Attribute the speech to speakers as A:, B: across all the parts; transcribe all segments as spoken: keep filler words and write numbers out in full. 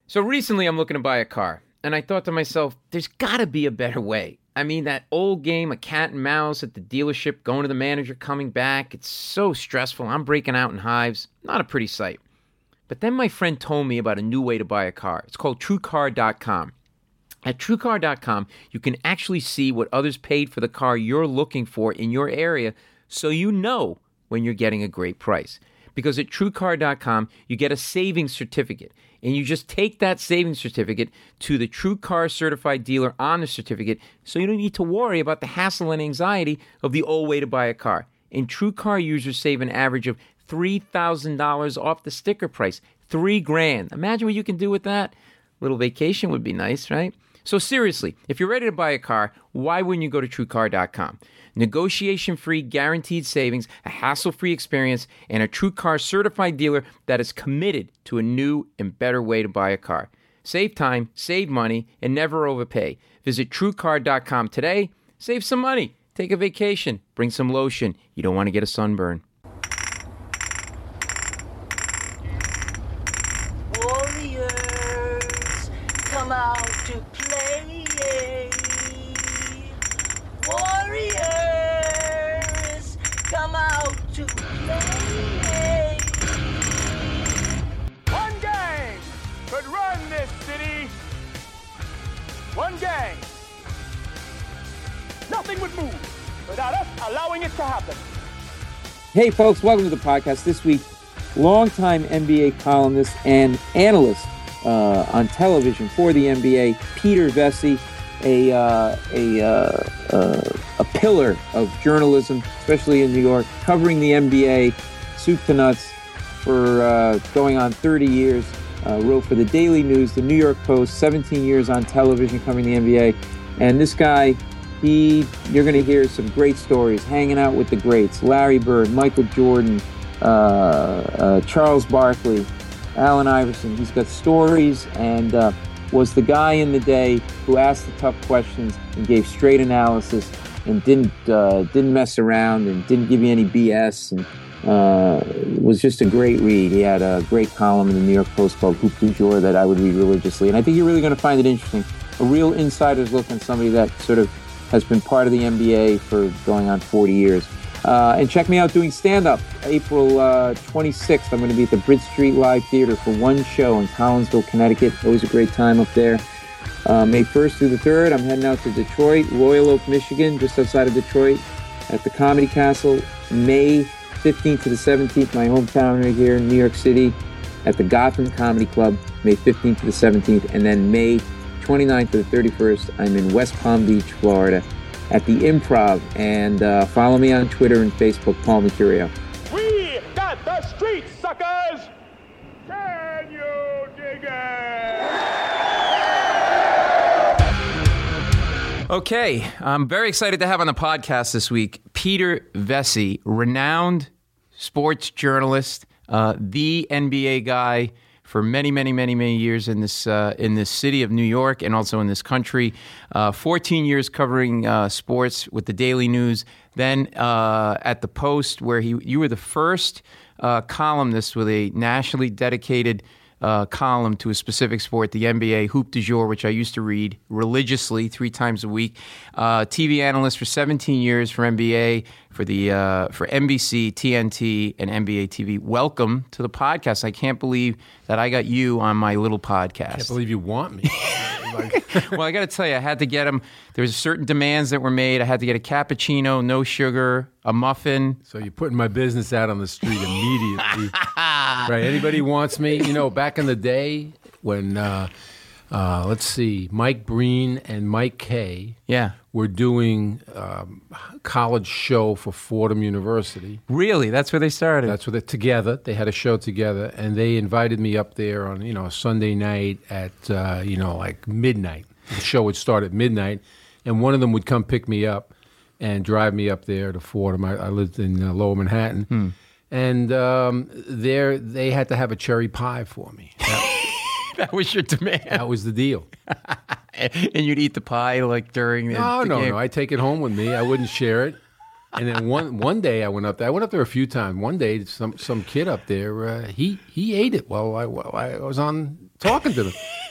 A: So recently I'm looking to buy a car, and I thought to myself, there's got to be a better way. I mean, that old game of cat and mouse at the dealership, going to the manager, coming back, it's so stressful. I'm breaking out in hives. Not a pretty sight. But then my friend told me about a new way to buy a car. It's called True Car dot com. At True Car dot com, you can actually see what others paid for the car you're looking for in your area, so you know when you're getting a great price. Because at True Car dot com, you get a savings certificate, and you just take that savings certificate to the True Car certified dealer on the certificate, so you don't need to worry about the hassle and anxiety of the old way to buy a car. And True Car users save an average of three thousand dollars off the sticker price. Three grand. Imagine what you can do with that. A little vacation would be nice, right? So seriously, if you're ready to buy a car, why wouldn't you go to True Car dot com? Negotiation-free, guaranteed savings, a hassle-free experience, and a True Car certified dealer that is committed to a new and better way to buy a car. Save time, save money, and never overpay. Visit True Car dot com today. Save some money. Take a vacation. Bring some lotion. You don't want to get a sunburn.
B: Warriors, come out to play. Warriors, come out to play.
C: One gang could run this city. One gang. Nothing would move without us allowing it to happen.
D: Hey folks, welcome to the podcast. This week, longtime N B A columnist and analyst uh, on television for the N B A, Peter Vecsey, a uh, a uh, uh, a pillar of journalism, especially in New York, covering the N B A soup to nuts for uh, going on thirty years. Uh, wrote for the Daily News, the New York Post, seventeen years on television covering the N B A, and this guy. He, you're going to hear some great stories, hanging out with the greats, Larry Bird, Michael Jordan, uh, uh, Charles Barkley, Allen Iverson. He's got stories and uh, was the guy in the day who asked the tough questions and gave straight analysis and didn't uh, didn't mess around and didn't give you any B S and uh, was just a great read. He had a great column in the New York Post called Hoop du Jour that I would read religiously. And I think you're really going to find it interesting. A real insider's look on somebody that sort of has been part of the N B A for going on forty years. Uh, and check me out doing stand-up. April uh, twenty-sixth, I'm going to be at the Bridge Street Live Theater for one show in Collinsville, Connecticut. Always a great time up there. Uh, May first through the third, I'm heading out to Detroit, Royal Oak, Michigan, just outside of Detroit, at the Comedy Castle. May fifteenth to the seventeenth, my hometown right here in New York City, at the Gotham Comedy Club, May fifteenth to the seventeenth. And then May twenty-ninth to the thirty-first, I'm in West Palm Beach, Florida, at the Improv. And uh, follow me on Twitter and Facebook, Paul Mercurio.
C: We got the streets, suckers! Can you dig it?
A: Okay, I'm very excited to have on the podcast this week Peter Vecsey, renowned sports journalist, uh, the N B A guy for many, many, many, many years in this uh, in this city of New York and also in this country. Uh, fourteen years covering uh, sports with the Daily News. Then uh, at the Post, where he you were the first uh, columnist with a nationally dedicated uh, column to a specific sport, the N B A Hoop du Jour, which I used to read religiously three times a week. Uh, T V analyst for seventeen years for N B A, for the uh, for N B C, T N T, and N B A T V. Welcome to the podcast. I can't believe that I got you on my little podcast.
E: I can't believe you want me. Like,
A: well, I got to tell you, I had to get them. There was certain demands that were made. I had to get a cappuccino, no sugar, a muffin.
E: so you're putting my business out on the street immediately. Right? Anybody wants me? You know, back in the day when, uh, uh, let's see, Mike Breen and Mike Kay
A: Yeah.
E: were doing um, college show for Fordham University.
A: Really? That's where they started?
E: That's where they together. They had a show together, and they invited me up there on you know a Sunday night at uh, you know like midnight. The show would start at midnight, and one of them would come pick me up and drive me up there to Fordham. I, I lived in uh, Lower Manhattan,
A: Hmm.
E: and um, there they had to have a cherry pie for me. That,
A: That was your demand.
E: that was the deal.
A: And you'd eat the pie like during the,
E: No,
A: the
E: no,
A: game.
E: no. I take it home with me. I wouldn't share it. And then one one day I went up there. I went up there a few times. One day, some some kid up there, uh, he he ate it while I while I was on talking to them.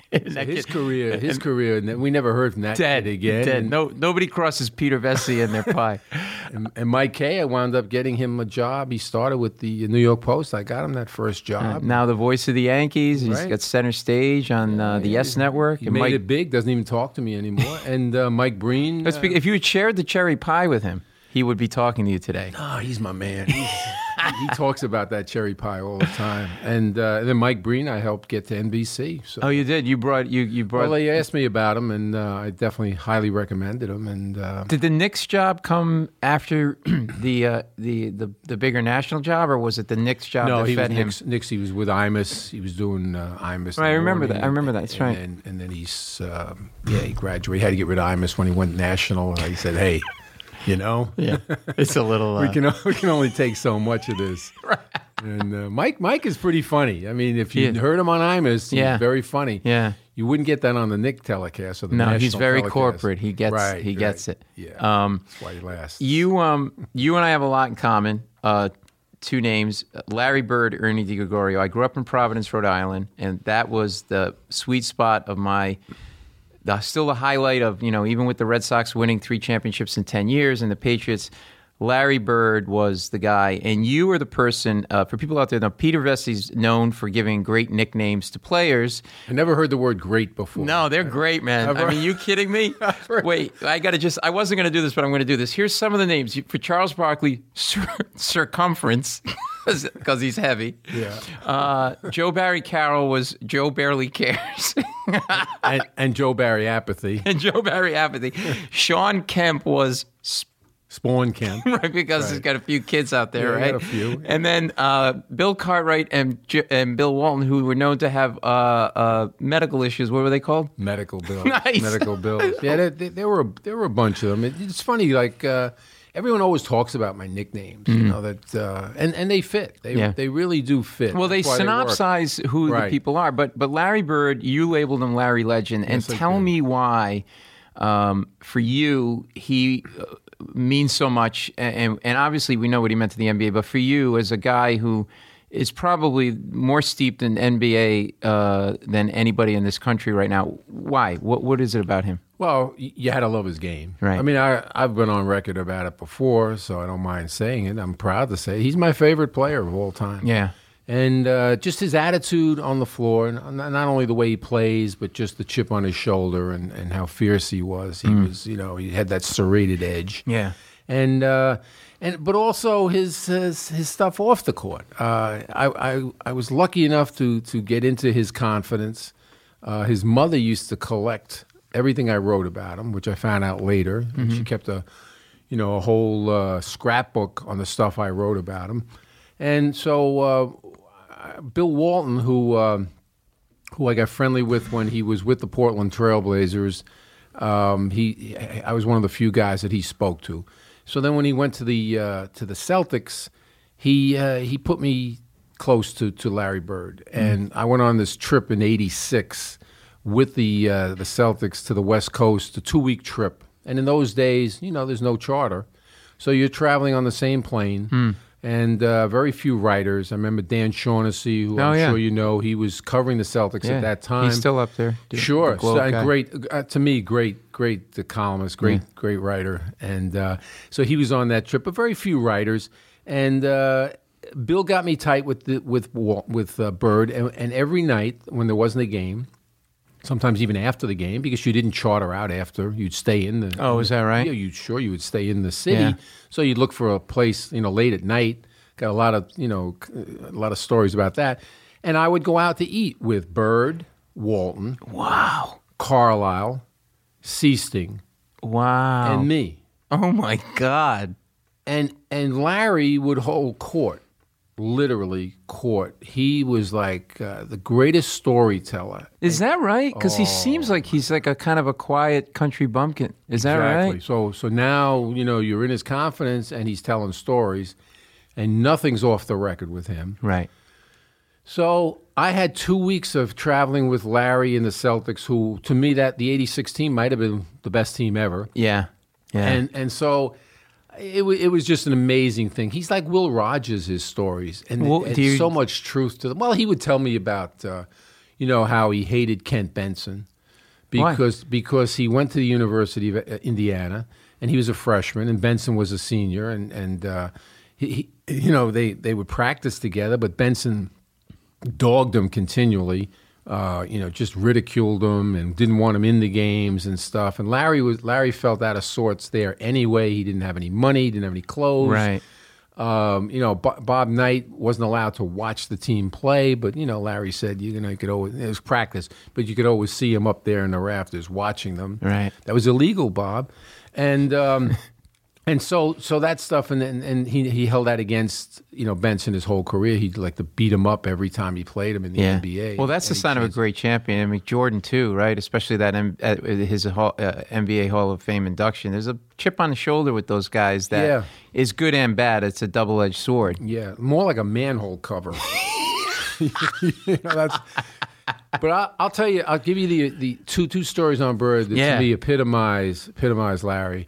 A: And
E: So
A: that
E: his
A: kid-
E: career, his career, and we never heard from that
A: dead
E: kid again.
A: Dead.
E: And,
A: No, nobody crosses Peter Vesey in their pie.
E: and, and Mike Kay, I wound up getting him a job. He started with the New York Post. I got him that first job.
A: Now the voice of the Yankees. He's
E: Right.
A: got center stage on uh, the Yes Network.
E: He
A: And
E: made
A: Mike,
E: it big. Doesn't even talk to me anymore. And uh, Mike Breen.
A: Let's
E: uh,
A: be- if you had shared the cherry pie with him, he would be talking to you today.
E: Oh, he's my man. He's, he talks about that cherry pie all the time. And, uh, and then Mike Breen, I helped get to N B C. So.
A: Oh, you did. You brought you you brought.
E: Well, they asked me about him, and uh, I definitely highly recommended him. And uh,
A: Did the Knicks job come after the uh, the the the bigger national job, or was it the Knicks job
E: no,
A: that
E: he was
A: fed him?
E: Knicks, Knicks. He was with Imus. He was doing uh, Imus. in
A: Right, I
E: the
A: remember
E: morning,
A: that. I remember that. That's
E: and
A: right.
E: Then, and then he's uh, yeah, he graduated. He had to get rid of Imus when he went national. And I said, hey, you know,
A: Yeah, it's a little.
E: we can we can only take so much of this. Right. And uh, Mike Mike is pretty funny. I mean, if you
A: Yeah.
E: heard him on Imus, he's
A: Yeah.
E: very funny.
A: Yeah.
E: You wouldn't get that on the Nick telecast or the
A: No,
E: national
A: he's very
E: telecast.
A: corporate. He gets
E: right,
A: he
E: right.
A: gets it.
E: Yeah,
A: Um,
E: that's why he lasts.
A: You um you and I have a lot in common. Uh, two names: Larry Bird, Ernie DiGregorio. I grew up in Providence, Rhode Island, and that was the sweet spot of my. The, still the highlight of, you know, even with the Red Sox winning three championships in ten years and the Patriots, Larry Bird was the guy. And you were the person, uh, for people out there, now Peter Vesey's known for giving great nicknames to players.
E: I never heard the word great before.
A: No, they're great, man. I mean, you kidding me? Wait, I got to just, I wasn't going to do this, but I'm going to do this. Here's some of the names. For Charles Barkley, Cir- Circumference, because he's heavy.
E: Yeah.
A: Uh, Joe Barry Carroll was Joe Barely Cares.
E: and, and Joe Barry Apathy.
A: And Joe Barry Apathy. Sean Kemp was Sp-
E: Spawn Camp.
A: right because he's got a few kids out there,
E: Yeah, he
A: right?
E: got a few.
A: And then uh, Bill Cartwright and J- and Bill Walton, who were known to have uh, uh, medical issues. What were they called?
E: Medical bills.
A: Nice.
E: Medical bills. Yeah, there, there, there were there were a bunch of them. It, it's funny, like uh, everyone always talks about my nicknames. You know that, uh, and and they fit. They
A: Mm-hmm. Yeah.
E: they really do fit.
A: Well, they
E: That's why work.
A: synopsize who the
E: Right.
A: people are, but but Larry Bird, you labeled him Larry Legend, and
E: Yes, I
A: tell
E: did.
A: me why. Um, for you, he uh, means so much, and and obviously we know what he meant to the N B A. But for you, as a guy who is probably more steeped in N B A uh, than anybody in this country right now, why? What what is it about him?
E: Well, y- you had to love his game.
A: Right.
E: I mean, I I've been on record about it before, so I don't mind saying it. I'm proud to say he's my favorite player of all time.
A: Yeah.
E: And uh, just his attitude on the floor, and not not only the way he plays, but just the chip on his shoulder and, and how fierce he was. He was, you know, he had that serrated edge.
A: Yeah.
E: And uh, and but also his his, his stuff off the court. Uh, I, I I was lucky enough to to get into his confidence. Uh, his mother used to collect everything I wrote about him, which I found out later. And she kept a, you know, a whole uh, scrapbook on the stuff I wrote about him. And so uh, Bill Walton, who uh, who I got friendly with when he was with the Portland Trailblazers, um, he I was one of the few guys that he spoke to. So then when he went to the uh, to the Celtics, he uh, he put me close to, to Larry Bird, and I went on this trip in eighty-six with the uh, the Celtics to the West Coast, a two week trip. And in those days, you know, there's no charter, so you're traveling on the same plane. And uh, very few writers. I remember Dan Shaughnessy, who
A: Oh,
E: I'm
A: yeah.
E: sure you know. He was covering the Celtics
A: Yeah.
E: at that time.
A: He's still up there. The-
E: Sure,
A: the Globe
E: so, and
A: guy.
E: great uh, to me. Great, great the columnist, great, great writer, and uh, so he was on that trip. But very few writers, and uh, Bill got me tight with the, with Walt, with uh, Bird, and, and every night when there wasn't a game, sometimes even after the game, because you didn't charter out after, you'd stay in the.
A: Oh, is that right?
E: Yeah, you sure you would stay in the city.
A: Yeah.
E: So you'd look for a place, you know, late at night. Got a lot of, you know, a lot of stories about that. And I would go out to eat with Bird, Walton,
A: Wow.
E: Carlisle, Seasting,
A: Wow.
E: and me.
A: Oh my God.
E: And and Larry would hold court, literally court. He was like uh, the greatest storyteller.
A: Is that right? Because he seems like he's like a kind of a quiet country bumpkin. Is that
E: Exactly.
A: right?
E: So so now, you know, you're in his confidence and he's telling stories, and nothing's off the record with him.
A: Right.
E: So I had two weeks of traveling with Larry and the Celtics, who to me that the eighty-six team might have been the best team ever.
A: Yeah. Yeah.
E: And and so it, wa- it was just an amazing thing. He's like Will Rogers, his stories, and,
A: Well,
E: and
A: do you-
E: so much truth to them. Well, he would tell me about, uh, you know, how he hated Kent Benson because because he went to the University of Indiana and he was a freshman and Benson was a senior, and and uh, he, he you know they they would practice together, but Benson dogged him continually. Uh, you know, just ridiculed him and didn't want him in the games and stuff. And Larry was Larry felt out of sorts there anyway. He didn't have any money, didn't have any clothes.
A: Right.
E: Um, you know, Bo- Bob Knight wasn't allowed to watch the team play, but you know, Larry said you know you could always it was practice, but you could always see him up there in the rafters watching them.
A: Right.
E: That was illegal, Bob, and. Um, And so, so that stuff, and and, and he he held that against you know Benson his whole career. He'd like to beat him up every time he played him in the
A: yeah.
E: N B A.
A: Well, that's the sign of a great champion. I mean, Jordan too, right? Especially that M- uh, his hall, uh, N B A Hall of Fame induction. There's a chip on the shoulder with those guys that
E: Yeah.
A: is good and bad. It's a double-edged sword.
E: Yeah, more like a manhole cover. you know, that's. But I, I'll tell you, I'll give you the the two two stories on Bird that
A: Yeah.
E: to me epitomize epitomize Larry.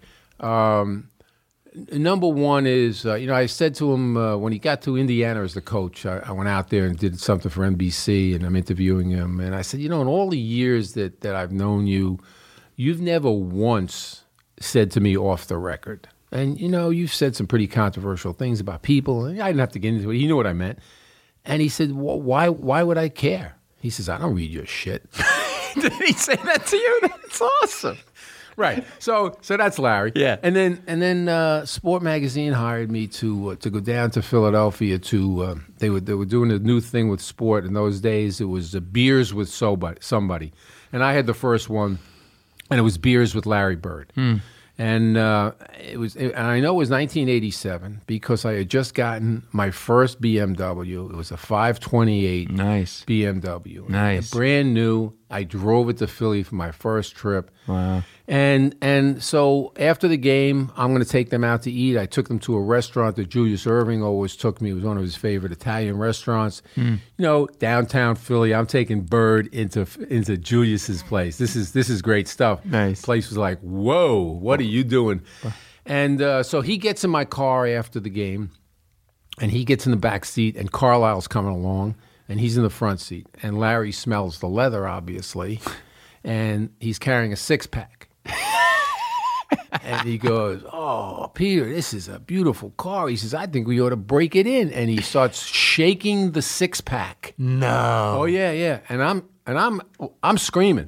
E: Um, Number one is, uh, you know, I said to him uh, when he got to Indiana as the coach, I, I went out there and did something for N B C, and I'm interviewing him. And I said, you know, in all the years that, that I've known you, you've never once said to me off the record. And, you know, you've said some pretty controversial things about people. And I didn't have to get into it. He knew what I meant. And he said, well, why, why would I care? He says, I don't read your shit.
A: Did he say that to you? That's awesome.
E: Right. So so that's Larry.
A: Yeah.
E: And then and then uh, Sport Magazine hired me to uh, to go down to Philadelphia to uh, they were they were doing a new thing with sport in those days. It was uh, beers with somebody, somebody, and I had the first one, and it was beers with Larry Bird. And uh, it was, and I know it was nineteen eighty-seven because I had just gotten my first B M W. It was a five twenty-eight
A: Nice.
E: B M W.
A: Nice.
E: Brand new. I drove it to Philly for my first trip.
A: Wow.
E: And and so after the game, I'm going to take them out to eat. I took them to a restaurant that Julius Erving always took me. It was one of his favorite Italian restaurants. You know, downtown Philly. I'm taking Bird into into Julius's place. This is this is great stuff.
A: Nice.
E: Place was like, whoa, what are you doing? And uh, so he gets in my car after the game, and he gets in the back seat, and Carlisle's coming along, and he's in the front seat. And Larry smells the leather, obviously, and he's carrying a six-pack. And he goes, oh, Peter, this is a beautiful car. He says, I think we ought to break it in. And he starts shaking the six-pack.
A: No.
E: Oh, yeah, yeah. And I'm and I'm I'm screaming.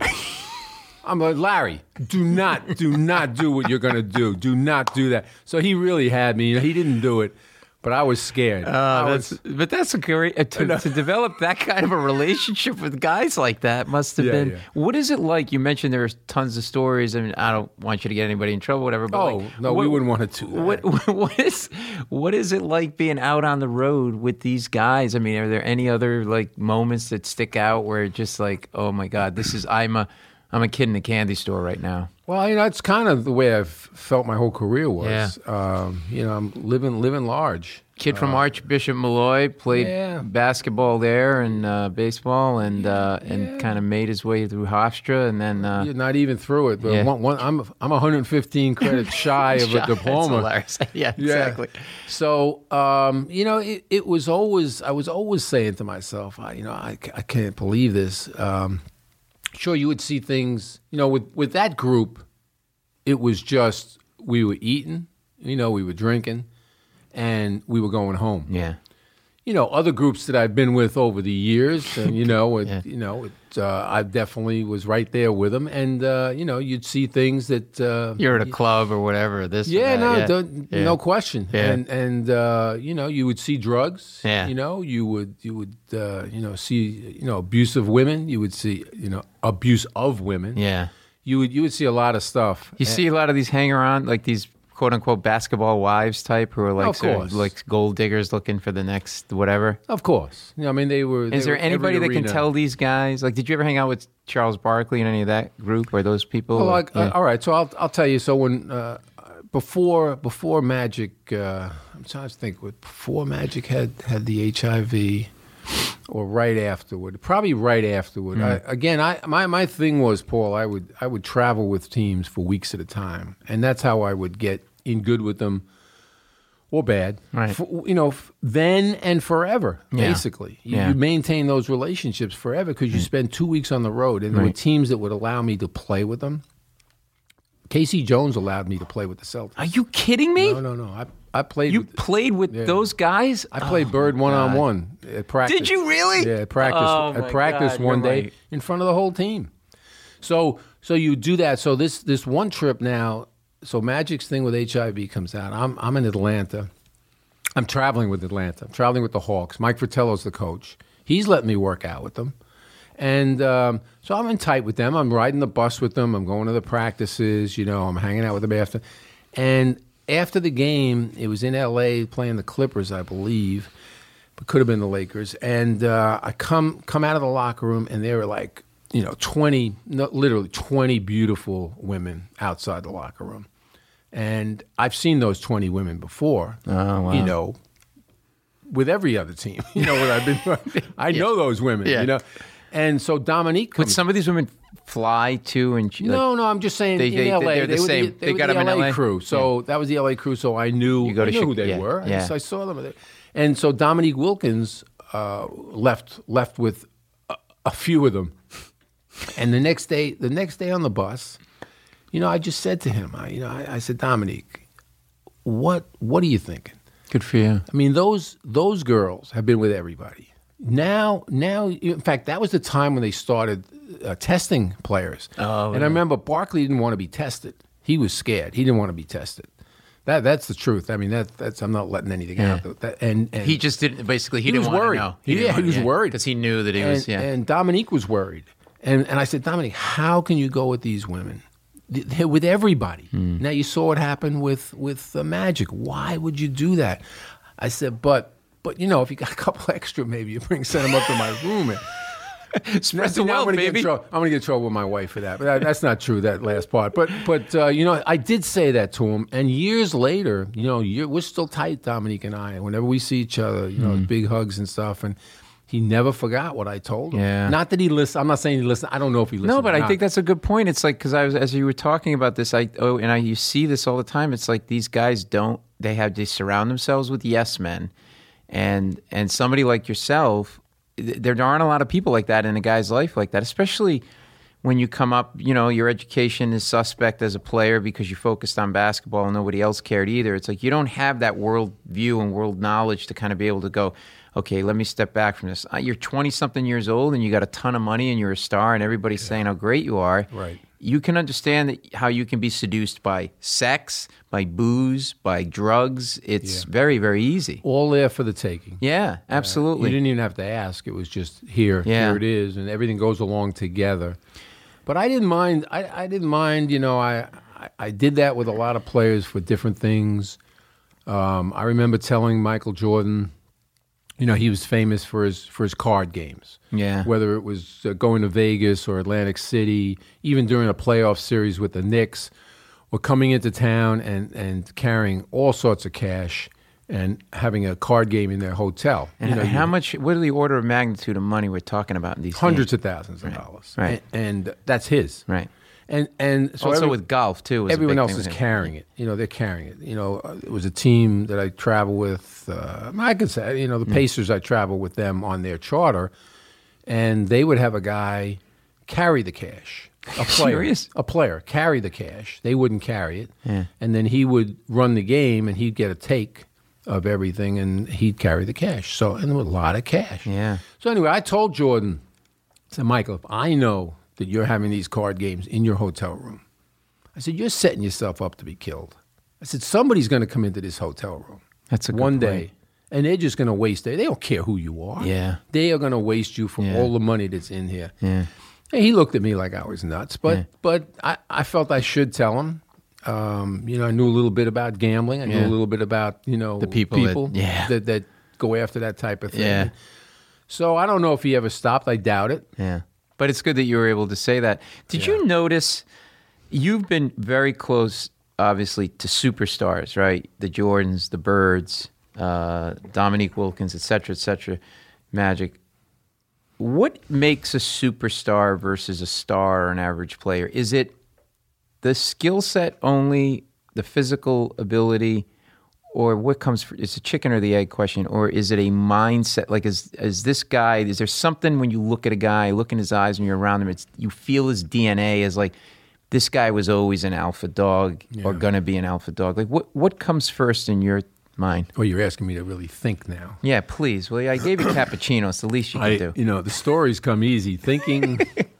E: I'm like, Larry, do not, do not do what you're going to do. Do not do that. So he really had me. You know, he didn't do it, but I was scared.
A: Uh,
E: I
A: that's,
E: was,
A: but that's a great uh, to, to develop that kind of a relationship with guys like that must have
E: Yeah,
A: been.
E: yeah.
A: What is it like? You mentioned there's tons of stories. I mean, I don't want you to get anybody in trouble, whatever. But
E: oh,
A: like,
E: no,
A: what,
E: we wouldn't want to do that.
A: What what is what is it like being out on the road with these guys? I mean, are there any other like moments that stick out where it's just like, oh my God, this is I'm a I'm a kid in a candy store right now.
E: Well, you know, it's kind of the way I've felt my whole career was.
A: Yeah.
E: Um, you know, I'm living living large.
A: Kid from Archbishop Malloy, played
E: yeah.
A: basketball there and uh, baseball, and uh, and kind of made his way through Hofstra, and then uh,
E: You're not even through it. But
A: Yeah.
E: one, one, I'm I'm one hundred fifteen credits shy of a
A: That's
E: diploma.
A: hilarious. yeah, exactly.
E: So, um, you know, it, it was always, I was always saying to myself, I, you know, I, I can't believe this. Um, sure, you would see things, you know, with, with that group, it was just, we were eating, you know, we were drinking, and we were going home.
A: Yeah.
E: You know, other groups that I've been with over the years, and, you know, it,
A: Yeah.
E: you know, it, uh, I definitely was right there with them. And, uh, you know, you'd see things that... Uh,
A: You're at a club or whatever. This. or
E: yeah,
A: that,
E: no,
A: yeah.
E: don't-
A: Yeah.
E: no question.
A: Yeah.
E: And and uh, you know, you would see drugs.
A: Yeah.
E: You know, you would you would uh, you know see you know abuse of women. You would see you know abuse of women.
A: Yeah.
E: You would you would see a lot of stuff.
A: You see a lot of these hanger-on, like these quote unquote basketball wives type, who are like
E: Of
A: sort of
E: course.
A: like gold diggers looking for the next whatever.
E: Of course. You know, I mean, they were.
A: Is
E: they
A: there
E: were every
A: anybody that can
E: arena.
A: tell these guys? Like, did you ever hang out with Charles Barkley and any of that group or those people?
E: Well,
A: Or-
E: like,
A: yeah.
E: uh, all right. So I'll I'll tell you. So when uh, before before Magic, uh, I'm trying to think. What before Magic had had the H I V, or right afterward? Probably right afterward. I, again, I my my thing was, Paul. I would I would travel with teams for weeks at a time, and that's how I would get in good with them. or bad.
A: Right.
E: F- you know, f- then and forever,
A: Yeah.
E: basically. You,
A: Yeah.
E: you maintain those relationships forever because you spend two weeks on the road. And there were
A: Right.
E: teams that would allow me to play with them. Casey Jones allowed me to play with the Celtics.
A: Are you kidding me?
E: No, no, no. I, I played
A: You
E: with,
A: played with
E: Yeah.
A: those guys?
E: I played
A: Oh,
E: Bird
A: my
E: one on
A: God.
E: one at practice.
A: Did you really?
E: Yeah, at practice.
A: Oh,
E: at
A: my
E: practice
A: God,
E: one
A: you're
E: day
A: right.
E: in front of the whole team. So, so you do that. So this this one trip now. So Magic's thing with H I V comes out. I'm I'm in Atlanta. I'm traveling with Atlanta. I'm traveling with the Hawks. Mike Fratello's the coach. He's letting me work out with them. And um, so I'm in tight with them. I'm riding the bus with them. I'm going to the practices. You know, I'm hanging out with them after. And after the game, it was in L A playing the Clippers, I believe, but could have been the Lakers. And uh, I come come out of the locker room, and there were like, you know, twenty, no, literally twenty beautiful women outside the locker room. And I've seen those twenty women before,
A: Oh, wow.
E: you know, with every other team. You know what I've been. I know those women.
A: Yeah.
E: You know, and so Dominique.
A: Would
E: Comes,
A: some of these women fly too? And she, like,
E: no, no, I'm just saying
A: They-
E: in
A: they-
E: L A
A: they're the
E: they were
A: same.
E: the,
A: They
E: they were
A: got
E: the
A: them in
E: L A
A: L A?
E: crew. So that was the L A crew. So I knew,
A: You go to
E: I knew
A: Chi-
E: who they
A: yeah,
E: were. I,
A: yeah.
E: just- I saw them, and so Dominique Wilkins uh, left left with a, a few of them. And the next day, the next day on the bus, you know, I just said to him, I, you know, I, I said, Dominique, what what are you thinking?
A: Good for you.
E: I mean, those those girls have been with everybody. Now, now, in fact, that was the time when they started uh, testing players.
A: Oh,
E: and
A: yeah.
E: I remember Barkley didn't want to be tested. He was scared. He didn't want to be tested. That that's the truth. I mean, that that's I'm not letting anything
A: Yeah.
E: out. That, and, and
A: He just didn't. Basically, he,
E: He
A: didn't
E: was
A: want
E: worried.
A: to know.
E: Yeah,
A: didn't
E: he
A: want-
E: was worried.
A: because he knew that he
E: and,
A: was. Yeah.
E: and Dominique was worried. And and I said, Dominique, how can you go with these women? They're with everybody.
A: Hmm.
E: Now you saw what happened with with uh, Magic. Why would you do that? I said, but but you know, if you got a couple extra, maybe you bring send them up to my room. And,
A: Spread
E: See,
A: the
E: now I'm
A: wealth,
E: gonna get in
A: baby.
E: trouble- I'm going to get in trouble with my wife for that. But that, that's not true, that last part. But, but uh, you know, I did say that to him. And years later, you know, you're, we're still tight, Dominique and I. Whenever we see each other, you know, big hugs and stuff. And he never forgot what I told him.
A: Yeah.
E: Not that he listened. I'm not saying he listened. I don't know if he listened.
A: No, but
E: or
A: I
E: not.
A: think that's a good point. It's like, because I was, as you were talking about this, I oh, and I you see this all the time. It's like these guys don't. They have they surround themselves with yes men, and and somebody like yourself. th- There aren't a lot of people like that in a guy's life like that, especially when you come up. You know, your education is suspect as a player because you focused on basketball and nobody else cared either. It's like you don't have that world view and world knowledge to kind of be able to go, okay, let me step back from this. Uh, You're twenty-something years old and you got a ton of money and you're a star and everybody's saying how great you are.
E: Right.
A: You can understand that how you can be seduced by sex, by booze, by drugs. It's
E: Yeah.
A: very, very easy.
E: all there for the taking.
A: Yeah, absolutely.
E: You didn't even have to ask. It was just here.
A: Yeah.
E: Here it is, and everything goes along together. But I didn't mind. I, I didn't mind. You know, I, I I did that with a lot of players for different things. Um, I remember telling Michael Jordan, you know, he was famous for his for his card games.
A: Yeah.
E: Whether it was uh, going to Vegas or Atlantic City, even during a playoff series with the Knicks, or coming into town and, and carrying all sorts of cash and having a card game in their hotel.
A: And
E: you know,
A: how
E: you-
A: much, what are the order of magnitude of money we're talking about in these
E: hundreds
A: games?
E: of thousands of dollars,
A: Right.
E: And, and that's his,
A: Right.
E: And and so
A: Also
E: every-
A: with golf, too. was a
E: everyone
A: big
E: else
A: thing
E: is
A: with him.
E: carrying it. You know, they're carrying it. You know, uh, it was a team that I travel with. Uh, I could say, you know, the Pacers. I travel with them on their charter, and they would have a guy carry the cash. A player,
A: Serious?
E: a player carry the cash. They wouldn't carry it, and then he would run the game, and he'd get a take of everything, and he'd carry the cash. So, and there was a lot of cash.
A: Yeah.
E: So anyway, I told Jordan, I said, Michael, if I know that you're having these card games in your hotel room, I said, you're setting yourself up to be killed. I said, somebody's going to come into this hotel room
A: That's a good
E: one
A: point.
E: day, and they're just going to waste it. They don't care who you are.
A: Yeah.
E: They are going to waste you from
A: Yeah.
E: all the money that's in here.
A: Yeah.
E: And he looked at me like I was nuts, but
A: Yeah.
E: but I, I felt I should tell him. Um, you know, I knew a little bit about gambling. I knew
A: Yeah.
E: a little bit about, you know,
A: The people that- yeah.
E: that, that go after that type of thing.
A: Yeah.
E: So I don't know if he ever stopped. I doubt it.
A: Yeah. But it's good that you were able to say that. Did you notice you've been very close, obviously, to superstars, right? The Jordans, the Birds, uh, Dominique Wilkins, et cetera, et cetera, Magic. What makes a superstar versus a star or an average player? Is it the skill set only, the physical ability, or what comes? For, is it chicken or the egg question, or is it a mindset? Like, is is this guy? Is there something when you look at a guy, look in his eyes, and you're around him, it's you feel his D N A as like this guy was always an alpha dog
E: Yeah.
A: or gonna be an alpha dog. Like, what what comes first in your mind?
E: Well, you're asking me to really think now.
A: Yeah, please. Well, I gave you cappuccino. It's the least you can
E: I,
A: do.
E: you know, the stories come easy. Thinking.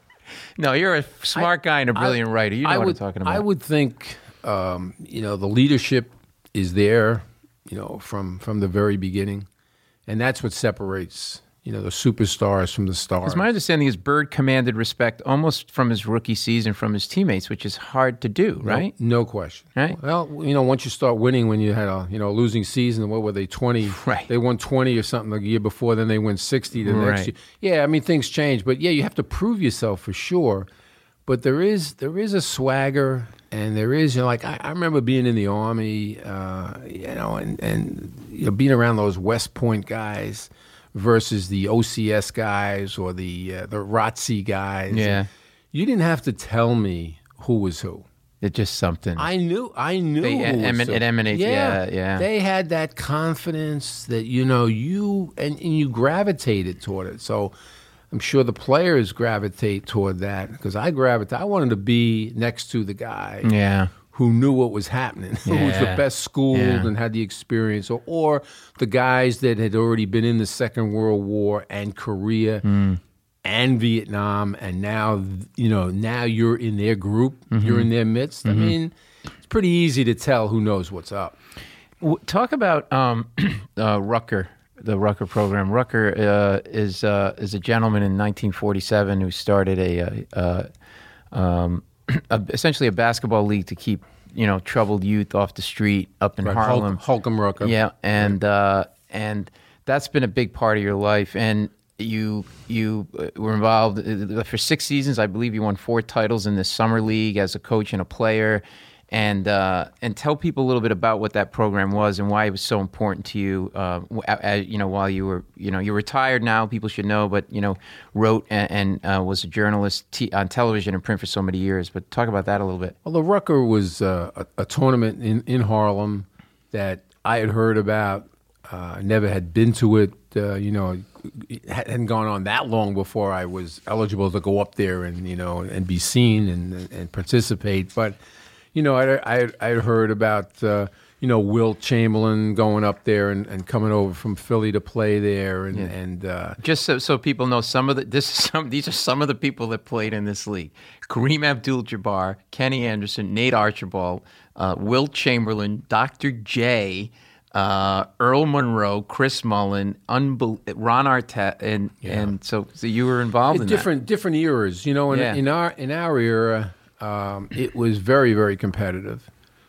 A: No, you're a smart guy and a brilliant
E: I-
A: writer. You know
E: I
A: what
E: would,
A: I'm talking about.
E: I would think, um, you know, the leadership is there, you know, from from the very beginning, and that's what separates, you know, the superstars from the stars.
A: Because my understanding is Bird commanded respect almost from his rookie season from his teammates, which is hard to do,
E: No-
A: right?
E: No, question.
A: Right.
E: Well, you know, once you start winning, when you had a you know losing season, what were they twenty?
A: Right.
E: They won twenty or something the year before. Then they win sixty the
A: Right.
E: next year. Yeah, I mean things change, but yeah, you have to prove yourself for sure. But there is there is a swagger, and there is you know like I, I remember being in the Army, uh, you know, and and you know being around those West Point guys versus the O C S guys or the uh, the R O T C guys.
A: Yeah.
E: You didn't have to tell me who was who.
A: It's just something.
E: I knew, I knew.
A: They-
E: who was
A: emin-
E: who.
A: it emanates- yeah, yeah.
E: They had that confidence that you know you and, and you gravitated toward it. So I'm sure the players gravitate toward that because I gravitate. I wanted to be next to the guy
A: yeah.
E: who knew what was happening, who was the
A: Yeah.
E: best schooled
A: Yeah.
E: and had the experience, or, or the guys that had already been in the Second World War and Korea
A: Hmm.
E: and Vietnam, and now you know now you're in their group,
A: Mm-hmm.
E: you're in their midst. I mean, it's pretty easy to tell who knows what's up.
A: W- Talk about um, uh, Rucker, the Rucker program. Rucker uh, is uh, is a gentleman in nineteen forty-seven who started a, uh, uh, um, a essentially a basketball league to keep you know troubled youth off the street up in
E: Right,
A: Harlem.
E: Hulk, Holcomb Rucker.
A: Yeah, and uh, and that's been a big part of your life. And you you uh, were involved uh, for six seasons. I believe you won four titles in the summer league as a coach and a player. And uh, and tell people a little bit about what that program was and why it was so important to you. Uh, w- a- you know, while you were you know you're retired now, people should know. But you know, wrote and, and uh, was a journalist t- on television and print for so many years. But talk about that a little bit.
E: Well, the Rucker was uh, a, a tournament in, in Harlem that I had heard about. Uh, I never had been to it. Uh, you know, it hadn't gone on that long before I was eligible to go up there and you know and be seen and and participate. But you know, I I I had heard about uh, you know Wilt Chamberlain going up there and, and coming over from Philly to play there, and and uh,
A: Just so, so people know, some of the this is some these are some of the people that played in this league: Kareem Abdul-Jabbar, Kenny Anderson, Nate Archibald, uh, Wilt Chamberlain, Doctor J, uh, Earl Monroe, Chris Mullin, unbel- Ron Artest, and and so, so you were involved in
E: different different eras. You know, in,
A: Yeah.
E: in our in our era, um, it was very very competitive,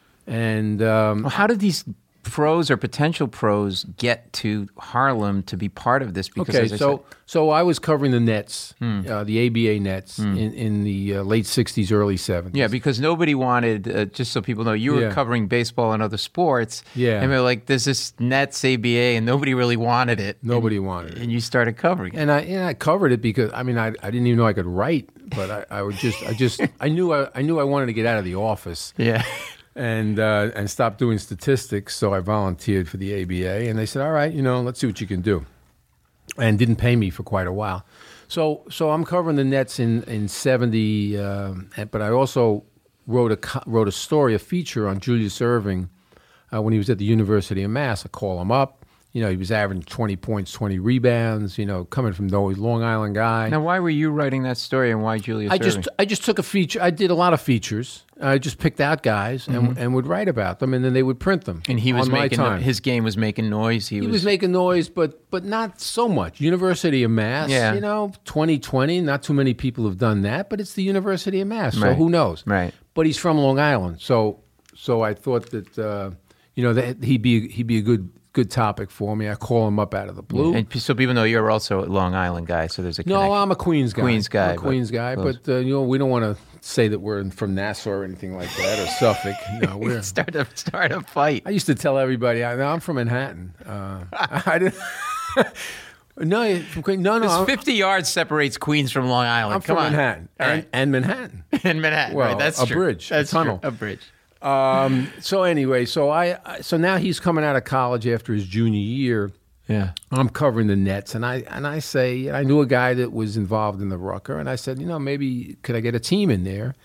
E: and um,
A: that. Well, how did these pros or potential pros get to Harlem to be part of this? Because
E: okay,
A: as I
E: so
A: said, Hmm.
E: so I was covering the Nets, uh, the A B A Nets, in, in the uh, late sixties, early seventies.
A: yeah, because nobody wanted, uh, just so people know, you were
E: Yeah.
A: covering baseball and other sports.
E: Yeah.
A: And we were like, there's this Nets A B A, and nobody really wanted it.
E: Nobody wanted it.
A: And you started covering it.
E: And I and I covered it because I mean I, I didn't even know I could write, but I, I would just I just I knew I, I knew I wanted to get out of the office.
A: Yeah.
E: and uh, and stop doing statistics. So I volunteered for the A B A, and they said, "All right, you know, let's see what you can do," and didn't pay me for quite a while. So so I'm covering the Nets in in seventy, um, and- but I also wrote a co- wrote a story, a feature on Julius Erving uh, when he was at the University of Mass. I call him up. You know, he was averaging twenty points, twenty rebounds. You know, coming from the Long Island guy.
A: Now, why were you writing that story, and why Julius
E: I just
A: Erving?
E: I just took a feature. I did a lot of features. I just picked out guys and, and would write about them, and then they would print them.
A: And he was
E: on my
A: making
E: time.
A: his game was making noise. He,
E: He
A: was,
E: was making noise, but but not so much. University of Mass,
A: Yeah.
E: you know, twenty twenty. Not too many people have done that, but it's the University of Mass, so
A: Right.
E: who knows?
A: Right.
E: But he's from Long Island, so so I thought that uh, you know that he'd be he'd be a good good topic for me. I call him up out of the blue.
A: And so people know you're also a Long Island guy. So there's a
E: No,
A: connection.
E: I'm a Queens guy.
A: Queens guy,
E: I'm a
A: but
E: Queens guy,
A: close.
E: but uh, you know we don't want to say that we're from Nassau or anything like that, or Suffolk. No, we're.
A: start a start a fight.
E: I used to tell everybody, I, no, I'm from Manhattan. Uh, I didn't. no, you're from Queens. No, no,
A: There's
E: I'm,
A: fifty yards separates Queens from Long Island.
E: I'm
A: Come
E: from
A: on.
E: Manhattan
A: All
E: and,
A: right.
E: and Manhattan.
A: In Manhattan.
E: Well,
A: right, that's
E: a
A: true.
E: bridge, a
A: That's
E: tunnel.
A: True. A bridge.
E: Um, so anyway, so I, I so now he's coming out of college after his junior year.
A: Yeah.
E: I'm covering the Nets, and I and I say I knew a guy that was involved in the Rucker, and I said, you know, maybe could I get a team in there?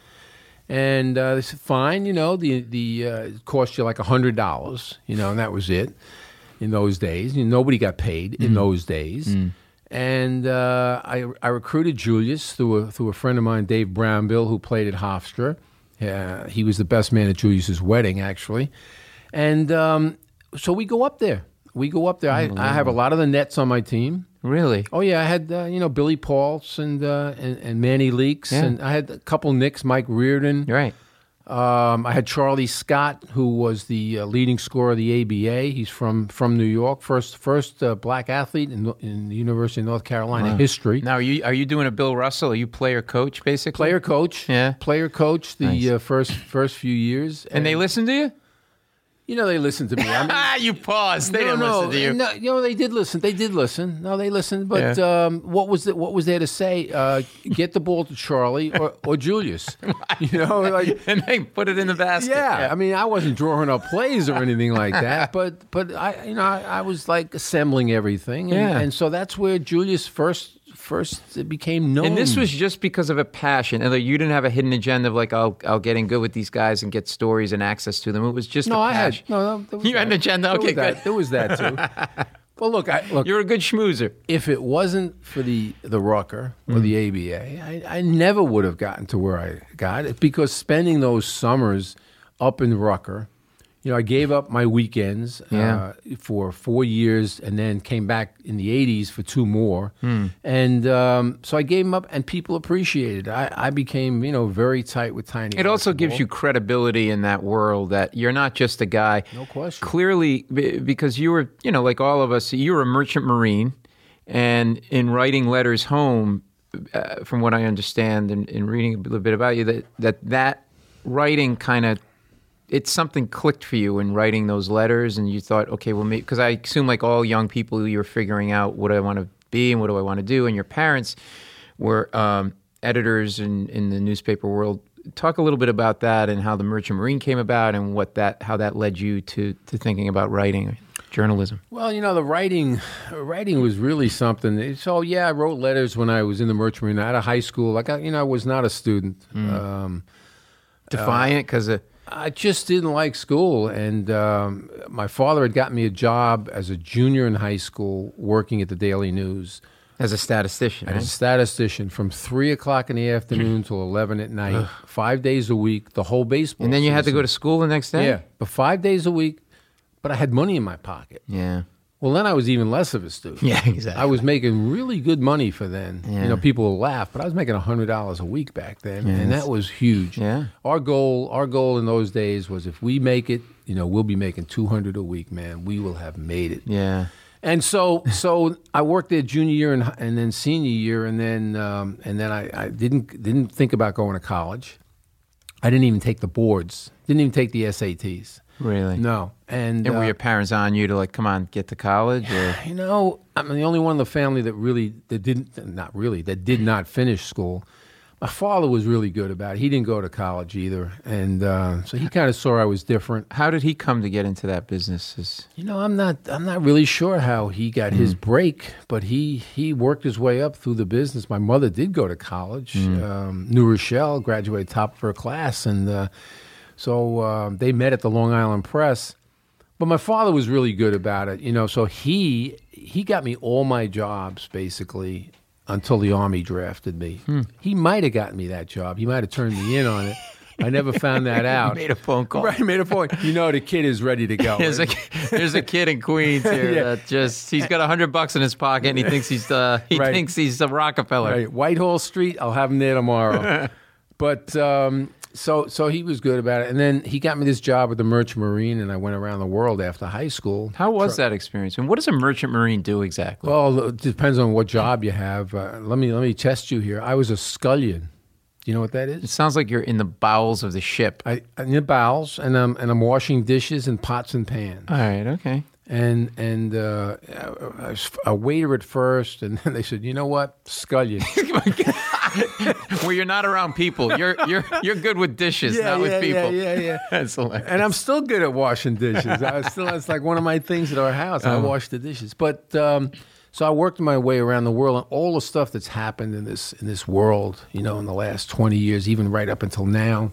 E: And uh, they said, fine, you know, the the uh, it cost you like a hundred dollars, you know, and that was it in those days. You know, nobody got paid in those days. Mm. And uh, I I recruited Julius through a through a friend of mine, Dave Brownbill, who played at Hofstra. Uh, he was the best man at Julius's wedding, actually. And um, so we go up there. We go up there. I, I have a lot of the Nets on my team.
A: Really?
E: Oh yeah, I had uh, you know Billy Pauls and uh, and, and Manny Leaks,
A: Yeah.
E: and I had a couple Knicks, Mike Reardon.
A: You're right.
E: Um, I had Charlie Scott, who was the uh, leading scorer of the A B A. He's from, from New York, first first uh, black athlete in, in the University of North Carolina history.
A: Now, are you are you doing a Bill Russell? Are you player coach basically?
E: Player coach,
A: Yeah.
E: player coach. The
A: Nice.
E: uh, first first few years,
A: And they listen to you?
E: you know, they listened to me. I mean,
A: Ah, you paused. They
E: no,
A: didn't
E: no,
A: listen to you.
E: no, you know, they did listen. They did listen. No, they listened. But
A: Yeah.
E: um, what was the, what was there to say? Uh, get the ball to Charlie or, or Julius. You know, like
A: And they put it in the basket.
E: yeah. I mean, I wasn't drawing up plays or anything like that. But but I you know I, I was like assembling everything. And,
A: Yeah.
E: and so that's where Julius first first became known.
A: And this was just because of a passion, and like you didn't have a hidden agenda of like, I'll I'll get in good with these guys and get stories and access to them. It was just
E: no,
A: a
E: I had
A: passion.
E: no. no there was
A: You had an
E: that.
A: agenda?
E: There
A: Okay,
E: was that.
A: good.
E: There was that too. Well, look, I, look.
A: You're a good schmoozer.
E: If it wasn't for the, the Rucker or the A B A, I, I never would have gotten to where I got it because spending those summers up in Rucker, you know, I gave up my weekends
A: Yeah.
E: uh, for four years and then came back in the eighties for two more. And um, so I gave them up and people appreciated it. I, I became, you know, very tight with Tiny.
A: It also gives
E: basketball.
A: you credibility in that world that you're not just a guy.
E: No question.
A: Clearly, b- because you were, you know, like all of us, you were a merchant marine, and in writing letters home, uh, from what I understand and in reading a little bit about you, that that, that writing kind of, it's something clicked for you in writing those letters, and you thought, okay, well, maybe, because I assume like all young people, you're figuring out what do I want to be and what do I want to do, and your parents were um, editors in, in the newspaper world. Talk a little bit about that and how the Merchant Marine came about and what that how that led you to to thinking about writing journalism.
E: Well, you know, the writing, writing was really something. So yeah, I wrote letters when I was in the Merchant Marine. Out of high school, like I, you know, I was not a student. Um,
A: Defiant because of
E: I just didn't like school, and um, my father had gotten me a job as a junior in high school, working at the Daily News
A: as a statistician.
E: as a
A: Right?
E: statistician from three o'clock in the afternoon till eleven at night, five days a week, the whole baseball.
A: And then you had to
E: season.
A: go to school the next day.
E: yeah, but five days a week. But I had money in my pocket.
A: Yeah.
E: Well, then I was even less of a student.
A: Yeah, exactly.
E: I was making really good money for then.
A: Yeah.
E: You know, people will laugh, but I was making a hundred dollars a week back then, and
A: Yes.
E: that was huge.
A: Yeah.
E: Our goal, our goal in those days was if we make it, you know, we'll be making two hundred a week, man. We will have made it.
A: Yeah.
E: And so, so I worked there junior year and, and then senior year, and then um, and then I, I didn't didn't think about going to college. I didn't even take the boards. Didn't even take the S A Ts.
A: Really?
E: No. And,
A: And were
E: uh,
A: your parents on you to like, come on, get to college? Or
E: you know, I'm the only one in the family that really, that didn't, not really, that did not finish school. My father was really good about it. He didn't go to college either. And uh, so he kind of saw I was different.
A: how did he come to get into that business? Is-
E: You know, I'm not, I'm not really sure how he got his break, but he, he worked his way up through the business. My mother did go to college, um, New Rochelle, graduated top of her class. And uh, so uh, they met at the Long Island Press. But my father was really good about it, you know. So he he got me all my jobs basically until the Army drafted me. He might have gotten me that job. He might have turned me in on it. I never found that out.
A: made a phone call.
E: Right, made a point. You know, the kid is ready to go.
A: There's a, there's a kid in Queens here
E: Yeah.
A: that just he's got a hundred bucks in his pocket and he thinks he's uh, he
E: Right.
A: thinks he's a Rockefeller.
E: Right, Whitehall Street. I'll have him there tomorrow. But um, so so he was good about it, and then he got me this job with the Merchant Marine, and I went around the world after high school.
A: How was that experience? And what does a merchant marine do exactly?
E: Well, it depends on what job you have. Uh, let me let me test you here. I was a scullion. Do you know what that
A: It
E: is?
A: sounds like you're in the bowels of the ship.
E: I in the bowels, and I'm and I'm washing dishes and pots and pans.
A: All right, okay.
E: And and uh, I was a waiter at first, and then they said, you know what, scullion.
A: Where you're not around people. You're you're you're good with dishes,
E: Yeah,
A: not
E: yeah,
A: with people.
E: yeah, yeah, yeah.
A: That's hilarious.
E: And I'm still good at washing dishes. I still, it's like one of my things at our house. I
A: Oh.
E: wash the dishes. But um, so I worked my way around the world, and all the stuff that's happened in this in this world, you know, in the last twenty years, even right up until now.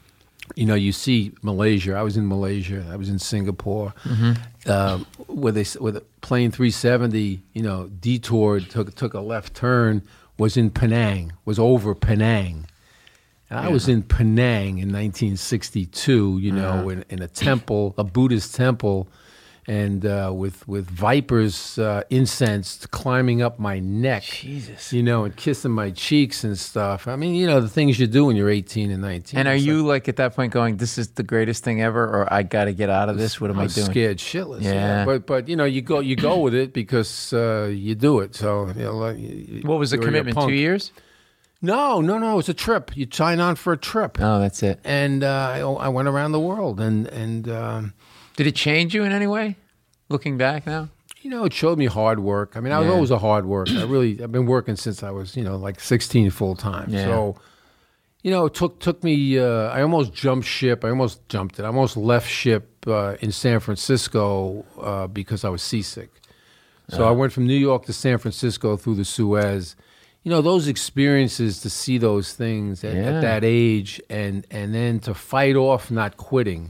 E: You know, you see Malaysia. I was in Malaysia. I was in Singapore,
A: Mm-hmm.
E: um, where they where the plane three seventy, you know, detoured, took took a left turn. Was in Penang. Was over Penang. And I was in Penang in nineteen sixty-two. You know,
A: Uh-huh.
E: in, in a temple, a Buddhist temple, and uh, with with vipers uh, incensed climbing up my neck.
A: Jesus.
E: You know, and kissing my cheeks and stuff. I mean, you know, the things you do when you're eighteen and nineteen.
A: And are
E: It's
A: you
E: like,
A: like at that point going, "This is the greatest thing ever," or "I got to get out of this"? What am I,
E: I was
A: doing?
E: scared shitless.
A: Yeah.
E: But but you know, you go you go with it because uh, you do it. So you know, like, you-
A: What was the
E: you're a
A: commitment?
E: punk.
A: Two years?
E: No, no, no. It's a trip. You sign on for a trip.
A: Oh, that's it.
E: And uh, I, I went around the world, and and um,
A: Did it change you in any way? Looking back now,
E: you know, it showed me hard work. I mean, I was
A: Yeah.
E: always a hard worker. I really, I've been working since I was, you know, like sixteen full time.
A: Yeah.
E: So, you know, it took took me. Uh, I almost jumped ship. I almost jumped it. I almost left ship uh, in San Francisco uh, because I was seasick. So I went from New York to San Francisco through the Suez. You know, those experiences, to see those things at,
A: Yeah.
E: at that age, and and then to fight off not quitting.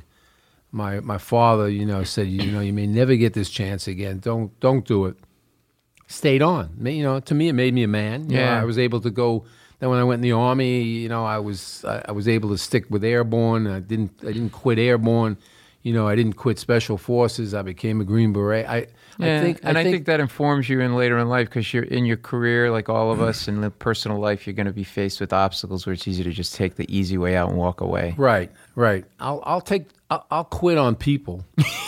E: My my father, you know, said, you know, you may never get this chance again. Don't don't do it. Stayed on. Ma- You know, to me, it made me a man. You know,
A: Yeah.
E: I was able to go. Then when I went in the army, you know, I was I, I was able to stick with airborne. I didn't I didn't quit airborne. You know, I didn't quit special forces. I became a Green Beret. I
A: yeah.
E: I think
A: and I think, that informs you in later in life because you're in your career, like all of us, in the personal life, you're going to be faced with obstacles where it's easy to just take the easy way out and walk away.
E: right right. I'll I'll take I'll, I'll quit on people.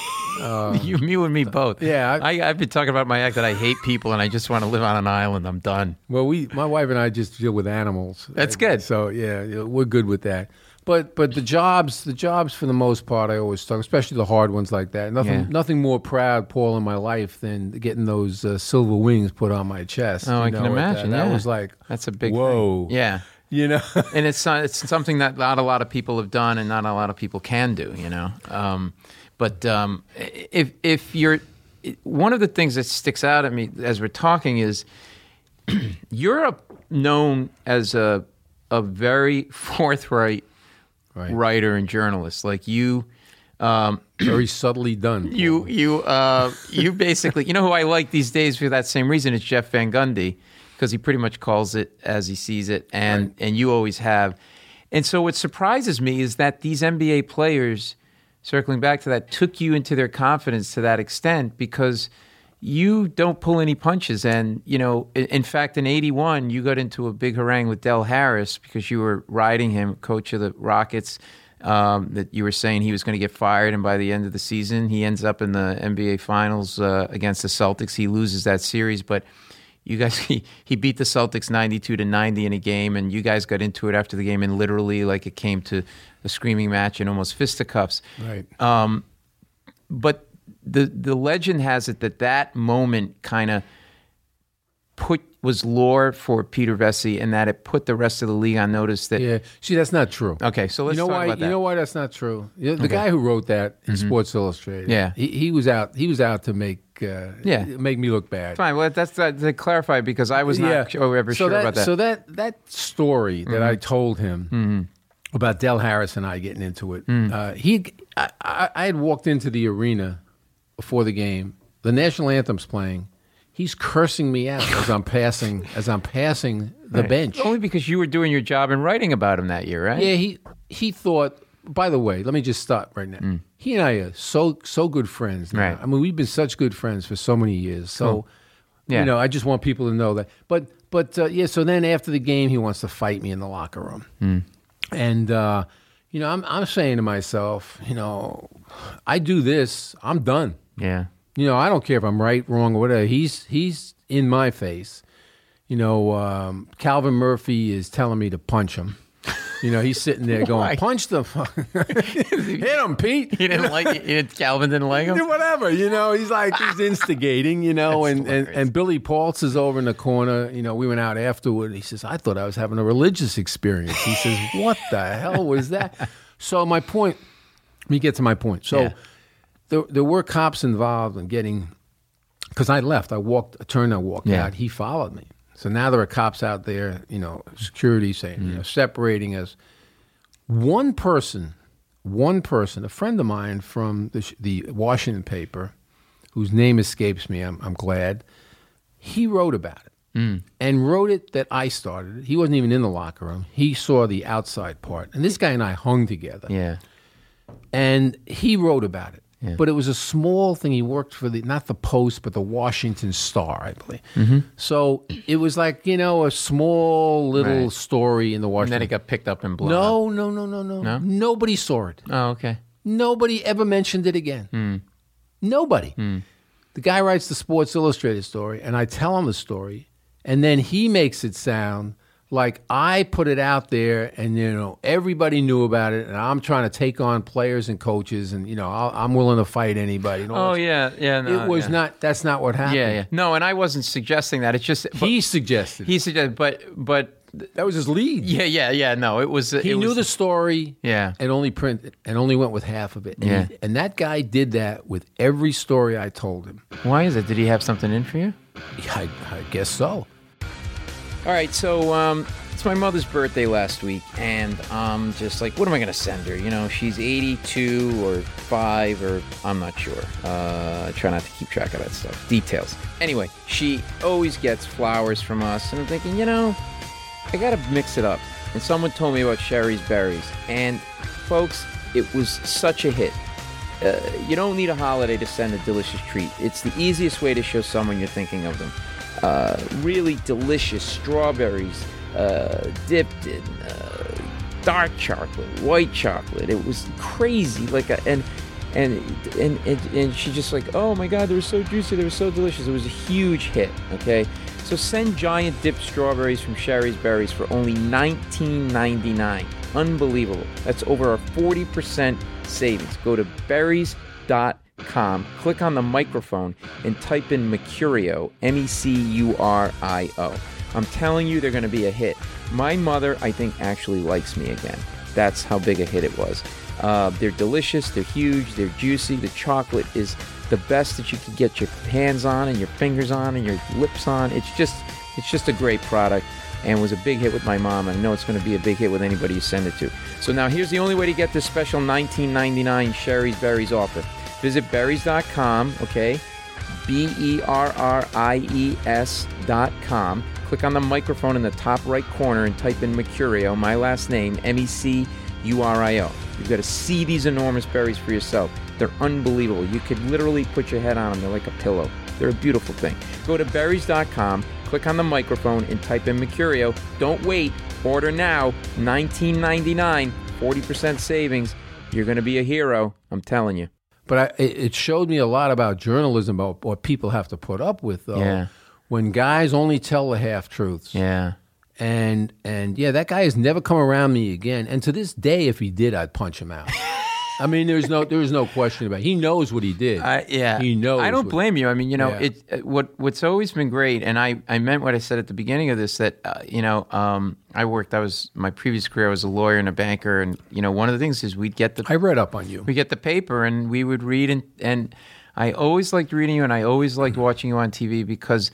A: you, you, and me both.
E: Yeah,
A: I, I've been talking about my act that I hate people and I just want to live on an island. I'm done.
E: Well, we, my wife and I just deal with animals.
A: That's good.
E: So yeah, yeah, we're good with that. But but the jobs, the jobs for the most part, I always talk, especially the hard ones like that. Nothing
A: Yeah.
E: nothing more proud, Paul, in my life than getting those uh, silver wings put on my chest.
A: Oh,
E: you
A: I
E: know,
A: can
E: at that.
A: imagine.
E: That
A: yeah.
E: was like,
A: that's a big
E: whoa.
A: thing. Yeah.
E: you know.
A: And it's uh, it's something that not a lot of people have done and not a lot of people can do, you know. Um, but um, if if you're one of the things that sticks out at me as we're talking is you're a, known as a a very forthright
E: Right.
A: writer and journalist. Like you, um,
E: Very subtly done. Paul.
A: you you uh, you basically, you know who I like these days for that same reason? It's Jeff Van Gundy, because he pretty much calls it as he sees it, and and you always have. And so what surprises me is that these N B A players, circling back to that, took you into their confidence to that extent because you don't pull any punches. And, you know, in, in fact, in eighty-one, you got into a big harangue with Del Harris because you were riding him, coach of the Rockets, um, that you were saying he was going to get fired. And by the end of the season, he ends up in the N B A Finals uh, against the Celtics. He loses that series, but you guys, he, he beat the Celtics ninety-two to ninety in a game, and you guys got into it after the game, and literally, like, it came to a screaming match and almost fisticuffs.
E: Right.
A: Um, but the the legend has it that that moment kind of put was lore for Peter Vesey, and that it put the rest of the league on notice that.
E: Yeah. See, that's not true.
A: Okay, so let's
E: you know
A: talk
E: why?
A: about that.
E: You know why that's not true? The, the
A: Okay.
E: guy who wrote that in Sports Illustrated.
A: Yeah.
E: He, he was out. He was out to make. Uh,
A: Yeah.
E: Make me look bad.
A: Fine. Well, that's uh, to clarify because I was not
E: Yeah.
A: sure, ever
E: so
A: sure
E: that,
A: about that. Mm-hmm.
E: So that that story that I told him about Del Harris and I getting into it,
A: Mm.
E: uh, he, I, I, I had walked into the arena before the game. The national anthem's playing. He's cursing me out as I'm passing as I'm passing the
A: Right.
E: bench.
A: Only because you were doing your job and writing about him that year, right?
E: Yeah, he he thought. By the way, let me just stop right now. He and I are so so good friends now.
A: Mm. Right.
E: I mean, we've been such good friends for so many years. So,
A: Cool. Yeah.
E: you know, I just want people to know that. But but uh, yeah, so then after the game, he wants to fight me in the locker room,
A: Mm.
E: and uh, you know, I'm I'm saying to myself, you know, I do this, I'm done.
A: Yeah.
E: You know, I don't care if I'm right, wrong, or whatever. He's he's in my face. You know, um, Calvin Murphy is telling me to punch him. You know, he's sitting there going,
A: Why?
E: punch them. Hit him, Pete.
A: He didn't like it. Calvin didn't like him.
E: Whatever, you know, he's like, he's instigating, you know,
A: That's
E: and, and,
A: hilarious.
E: and Billy Paltz is over in the corner. You know, we went out afterward. He says, I thought I was having a religious experience. He says, what the hell was that? So my point, let me get to my point. So
A: Yeah.
E: there, there were cops involved in getting, because I left, I walked, I turned, I walked
A: Yeah.
E: out. He followed me. So now there are cops out there, you know, security saying,
A: Mm.
E: you know, separating us. One person, one person, a friend of mine from the, the Washington paper, whose name escapes me, I'm, I'm glad, he wrote about it.
A: Mm.
E: And wrote it that I started it. He wasn't even in the locker room. He saw the outside part. And this guy and I hung together.
A: Yeah.
E: And he wrote about it.
A: Yeah.
E: But it was a small thing. He worked for the, not the Post, but the Washington Star, I believe.
A: Mm-hmm.
E: So it was like, you know, a small little
A: Right.
E: story in the
A: And
E: Washington.
A: then it got picked up and blown up.
E: no, no, no, no, no,
A: No?
E: Nobody saw it.
A: Oh, okay.
E: Nobody ever mentioned it again.
A: Hmm.
E: Nobody. The guy writes the Sports Illustrated story, and I tell him the story, and then he makes it sound like I put it out there, and you know everybody knew about it, and I'm trying to take on players and coaches, and you know I'll, I'm willing to fight anybody. And all
A: Oh
E: that.
A: yeah, yeah. No,
E: it was
A: yeah.
E: not. That's not what happened.
A: Yeah, yeah. No, and I wasn't suggesting that. It's just but
E: He suggested.
A: he suggested, but but
E: that was his lead.
A: yeah, yeah, yeah. No, it was.
E: He
A: it
E: knew
A: was,
E: the story.
A: Yeah.
E: and only print and only went with half of it. And,
A: Yeah.
E: he- and that guy did that with every story I told him.
A: Why is it? Did he have something in for you?
E: I, I guess so.
A: All right, so um, it's my mother's birthday last week, and I'm just like, what am I going to send her? You know, she's eighty-two or five, or I'm not sure. Uh, I try not to keep track of that stuff. Details. Anyway, she always gets flowers from us, and I'm thinking, you know, I got to mix it up. And someone told me about Sherry's Berries, and folks, it was such a hit. Uh, you don't need a holiday to send a delicious treat. It's the easiest way to show someone you're thinking of them. Uh, really delicious strawberries uh, dipped in uh, dark chocolate, white chocolate. It was crazy. Like a, and, and and and and she just like, oh my God, they were so juicy. They were so delicious. It was a huge hit. Okay, so send giant dipped strawberries from Sherry's Berries for only nineteen ninety-nine. Unbelievable. That's over a forty percent savings. Go to berries dot com, click on the microphone, and type in Mercurio, M E C U R I O. I'm telling you, they're going to be a hit. My mother, I think, actually likes me again. That's how big a hit it was. Uh, they're delicious, they're huge, they're juicy. The chocolate is the best that you could get your hands on and your fingers on and your lips on. It's just, it's just a great product, and was a big hit with my mom, and I know it's going to be a big hit with anybody you send it to. So now here's the only way to get this special nineteen ninety-nine Sherry's Berries offer. Visit berries dot com, okay? B E R R I E S dot com. Click on the microphone in the top right corner and type in Mercurio, my last name, M E C U R I O. You've got to see these enormous berries for yourself. They're unbelievable. You could literally put your head on them. They're like a pillow. They're a beautiful thing. Go to berries dot com, click on the microphone, and type in Mercurio. Don't wait. Order now. nineteen ninety-nine, forty percent savings. You're going to be a hero. I'm telling you.
E: But I, it it showed me a lot about journalism, about what people have to put up with, though.
A: Yeah.
E: When guys only tell the half truths.
A: Yeah.
E: And and yeah, that guy has never come around me again. And to this day, if he did, I'd punch him out. I mean, there's no there's no question about it. He knows what he did.
A: I, yeah,
E: he knows.
A: I don't
E: what-
A: blame you. I mean, you know,
E: Yeah.
A: it, it. What What's always been great, and I, I meant what I said at the beginning of this. That uh, you know, um, I worked. I was my previous career. I was a lawyer and a banker, and you know, one of the things is we'd get the
E: I read up on you.
A: we get the paper and we would read, and and I always liked reading you, and I always liked watching you on T V because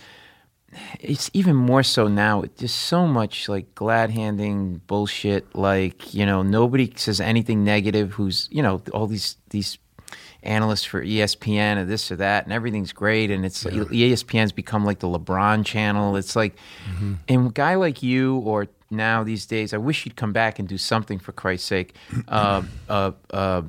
A: it's even more so now. It's just so much like glad-handing bullshit. Like, you know, nobody says anything negative. Who's, you know, all these these analysts for E S P N or this or that, and everything's great. And it's like, E S P N's become like the LeBron channel. It's like, and a guy like you, or now these days, I wish you'd come back and do something for Christ's sake. Uh, uh, uh,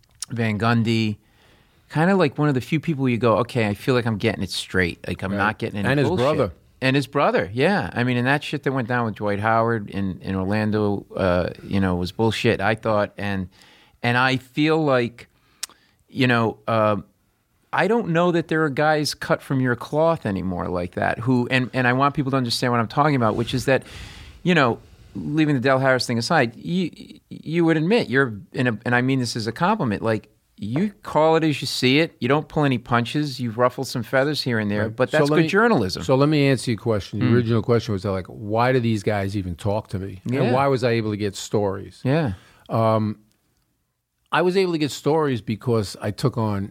A: Van Gundy. Kind of like one of the few people you go, okay, I feel like I'm getting it straight. Like I'm
E: Right.
A: not getting any
E: And his
A: bullshit.
E: brother.
A: And his brother, yeah. I mean, and that shit that went down with Dwight Howard in, in Orlando, uh, you know, was bullshit, I thought. And and I feel like, you know, uh, I don't know that there are guys cut from your cloth anymore like that who, and, and I want people to understand what I'm talking about, which is that, you know, leaving the Del Harris thing aside, you you would admit you're in a, and I mean this as a compliment. Like you call it as you see it. You don't pull any punches. You've ruffled some feathers here and there,
E: Right.
A: but
E: So
A: that's
E: let
A: good
E: me-
A: journalism.
E: So let me answer your question. The
A: Mm.
E: original question was like, why do these guys even talk to me?
A: Yeah.
E: And why was I able to get stories?
A: yeah,
E: I was able to get stories because I took on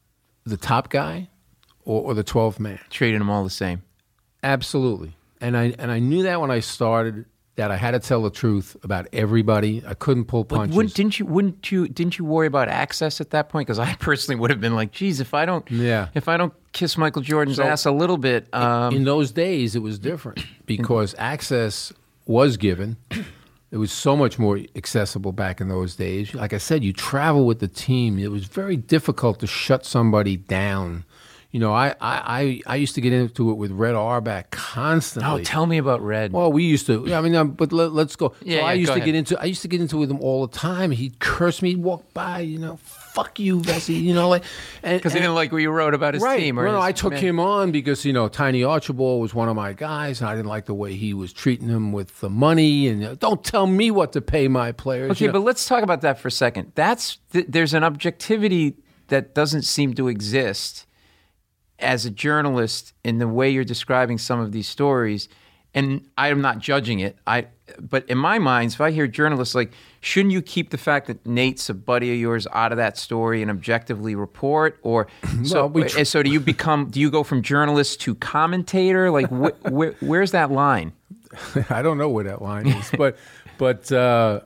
E: the top guy or, or the twelfth man.
A: treating them all the same.
E: Absolutely. And I and I knew that when I started that I had to tell the truth about everybody. I couldn't pull
A: But
E: punches.
A: wouldn't, didn't you? Wouldn't you? Didn't you worry about access at that point? Because I personally would have been like, "Geez, if I don't,
E: Yeah.
A: if I don't kiss Michael Jordan's
E: So-
A: ass a little bit, um,
E: In those days, it was different because access was given. It was so much more accessible back in those days. Like I said, you travel with the team. It was very difficult to shut somebody down. You know, I, I, I, I used to get into it with Red Auerbach constantly.
A: oh, tell me about Red.
E: Well, we used to. I mean, um, but let, let's go.
A: Yeah,
E: so I
A: yeah,
E: used
A: go
E: to
A: ahead.
E: get into. I used to get into it with him all the time. He'd curse me. He'd walk by. You know, fuck you, Vesey. You know, like
A: Because he didn't like what you wrote about his
E: right.
A: team. Or
E: no, no,
A: his
E: I took
A: man.
E: him on because you know Tiny Archibald was one of my guys, and I didn't like the way he was treating him with the money. And uh, don't tell me what to pay my players.
A: Okay,
E: you know.
A: but let's talk about that for a second. That's th- there's an objectivity that doesn't seem to exist as a journalist in the way you're describing some of these stories. And I am not judging it. I, but in my mind, if I hear journalists like, shouldn't you keep the fact that Nate's a buddy of yours out of that story and objectively report? Or so,
E: Well, we tr-
A: so do you become? Do you go from journalist to commentator? Like, wh- wh- where's that line?
E: I don't know where that line is, but but uh,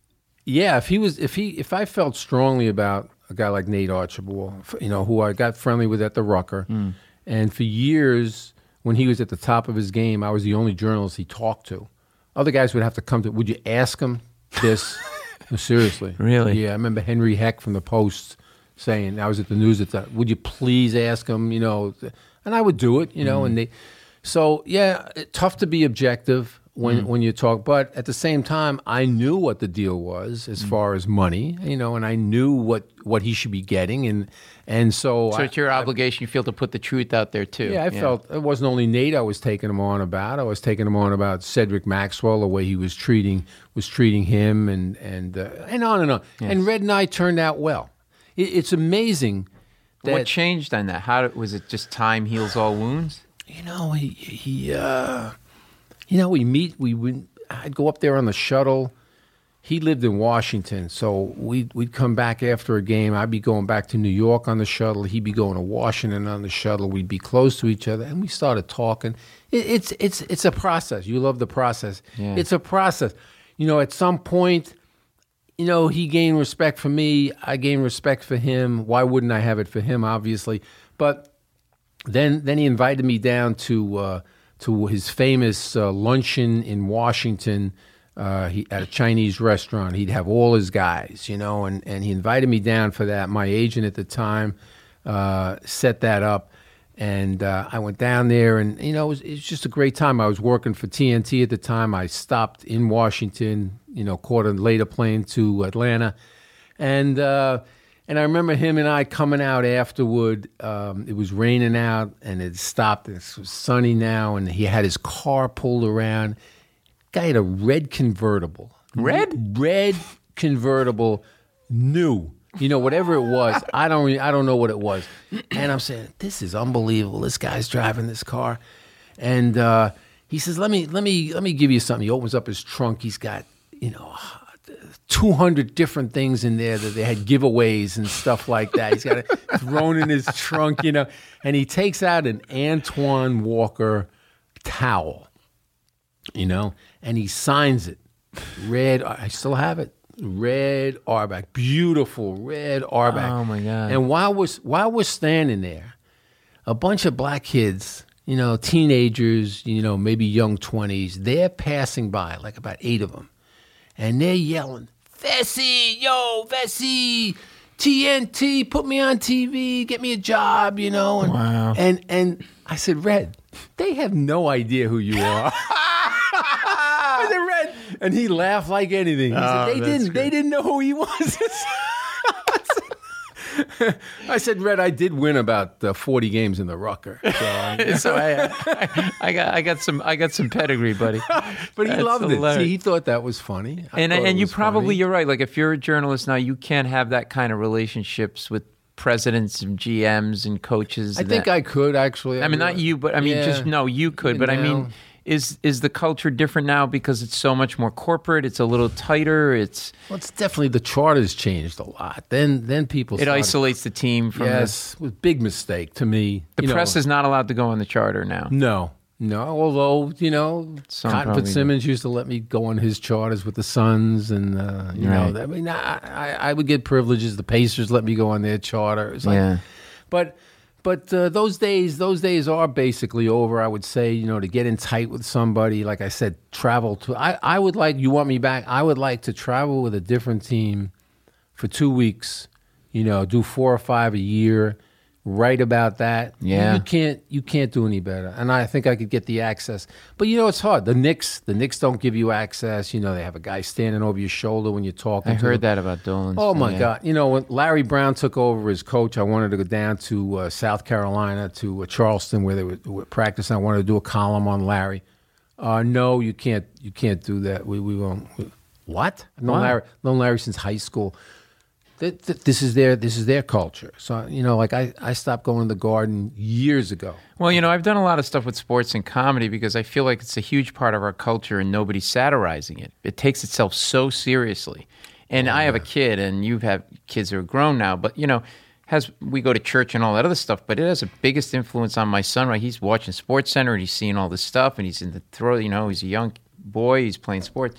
E: yeah, if he was, if he, if I felt strongly about a guy like Nate Archibald, you know, who I got friendly with at the Rucker, and for years when he was at the top of his game, I was the only journalist he talked to. Other guys would have to come to. Would you ask him this? No, seriously,
A: Really?
E: Yeah, I remember Henry Heck from the Post saying, I was at the news at that. Would you please ask him? You know, and I would do it. You know, and they. So yeah, it- tough to be objective when when you talk, but at the same time, I knew what the deal was as far as money, you know, and I knew what, what he should be getting, and and so,
A: So
E: I,
A: it's your obligation, you feel, to put the truth out there too.
E: yeah, I felt it wasn't only Nate I was taking him on about. I was taking him on about Cedric Maxwell, the way he was treating was treating him, and and uh, and on and on. And Red and I turned out well. It, it's amazing that
A: What changed on that? How did, was it just time heals all wounds?
E: you know, he, he uh, you know, we meet, we would, I'd go up there on the shuttle. He lived in Washington, so we'd, we'd come back after a game. I'd be going back to New York on the shuttle. He'd be going to Washington on the shuttle. We'd be close to each other, and we started talking. It, it's, it's, it's a process. You love the process.
A: Yeah.
E: It's a process. You know, at some point, you know, he gained respect for me. I gained respect for him. Why wouldn't I have it for him, obviously? But then then he invited me down to uh, to his famous uh, luncheon in Washington uh, he, at a Chinese restaurant. He'd have all his guys, you know, and, and he invited me down for that. My agent at the time uh, set that up, and uh, I went down there, and, you know, it was, it was just a great time. I was working for T N T at the time. I stopped in Washington, you know, caught a later plane to Atlanta, and uh, and I remember him and I coming out afterward. Um, it was raining out, and it stopped. It was sunny now, and he had his car pulled around. Guy had a red convertible.
A: Red?
E: Red convertible, new. You know, whatever it was, I don't, re- I don't know what it was. And I'm saying, this is unbelievable. This guy's driving this car, and uh, he says, "Let me, let me, let me give you something." He opens up his trunk. He's got, you know, two hundred different things in there that they had giveaways and stuff like that. He's got it thrown in his trunk, you know, and he takes out an Antoine Walker towel, you know, and he signs it. Red, I still have it. Red Auerbach, beautiful red Auerbach.
A: Oh, my God.
E: And while we're, while we're standing there, a bunch of black kids, you know, teenagers, you know, maybe young twenties, they're passing by, like about eight of them. And they're yelling, "Vesey, yo, Vesey, T N T, put me on T V, get me a job," you know. And,
A: Wow.
E: And, and I said, "Red, they have no idea who you are." I said, "Red," and he laughed like anything. He
A: Oh,
E: said, "They
A: that's
E: didn't. They
A: good.
E: didn't know who he was." I said, Red, I did win about uh, forty games in the Rucker. So,
A: so I, I, I got I got some I got some pedigree, buddy.
E: but he
A: That's
E: loved
A: hilarious.
E: it. See, he thought that was funny. I
A: And
E: thought it
A: and you
E: was
A: probably
E: funny.
A: you're right. Like if you're a journalist now, you can't have that kind of relationships with presidents and G Ms and coaches.
E: I
A: and
E: think
A: that.
E: I could actually.
A: I mean, not you, but I mean,
E: Yeah.
A: just no, you could.
E: Even
A: But I
E: now.
A: mean, is is the culture different now because it's so much more corporate? It's a little tighter. It's
E: Well, it's definitely the charter's changed a lot. Then, then people.
A: it
E: started-
A: isolates the team from
E: Yes, it was a big mistake to me.
A: the, the
E: You
A: press
E: know,
A: is not allowed to go on the charter now.
E: No, no. Although you know,
A: Some
E: Cotton
A: probably do.
E: Fitzsimmons used to let me go on his charters with the Suns, and uh, you
A: Right.
E: know, I mean, I, I, I would get privileges. The Pacers let me go on their charter. It's like,
A: Yeah.
E: but. But uh, those days, those days are basically over. I would say, you know, to get in tight with somebody, like I said, travel to. I, I would like. You want me back? I would like to travel with a different team for two weeks. You know, do four or five a year. Write about that.
A: Yeah.
E: you can't. You can't do any better. And I think I could get the access. But you know, it's hard. The Knicks, the Knicks don't give you access. You know, they have a guy standing over your shoulder when you're talking.
A: I
E: to
A: heard
E: them.
A: that about Dolan.
E: Oh my
A: yeah.
E: God! You know when Larry Brown took over as coach, I wanted to go down to uh, South Carolina to uh, Charleston where they were, were practicing. I wanted to do a column on Larry. Uh, no, you can't. You can't do that. We we won't. We, what? No
A: Why?
E: Larry. No Larry since high school. Th- th- This is their this is their culture. So you know, like I, I stopped going to the Garden years ago.
A: Well, you know, I've done a lot of stuff with sports and comedy because I feel like it's a huge part of our culture and nobody's satirizing it. It takes itself so seriously. And I have a kid, and you have kids who are grown now, but, you know, has we go to church and all that other stuff, but it has the biggest influence on my son, right? He's watching Sports Center, and he's seeing all this stuff, and he's in the throw, you know, he's a young boy, he's playing sports.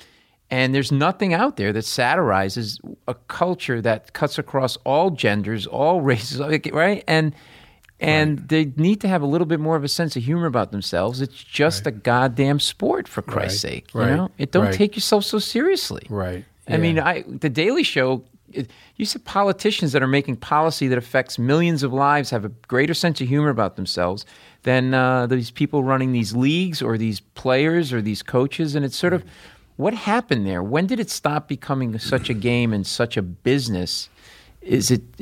A: And there's nothing out there that satirizes a culture that cuts across all genders, all races, right? And and right. they need to have a little bit more of a sense of humor about themselves. It's just right. a goddamn sport, for Christ's
E: right.
A: sake. You
E: right.
A: know, it don't
E: right.
A: take yourself so seriously.
E: Right.
A: I
E: yeah.
A: mean, I the Daily Show. It, you see politicians that are making policy that affects millions of lives have a greater sense of humor about themselves than uh, these people running these leagues or these players or these coaches. And it's sort of, what happened there? When did it stop becoming such a game and such a business? Is it?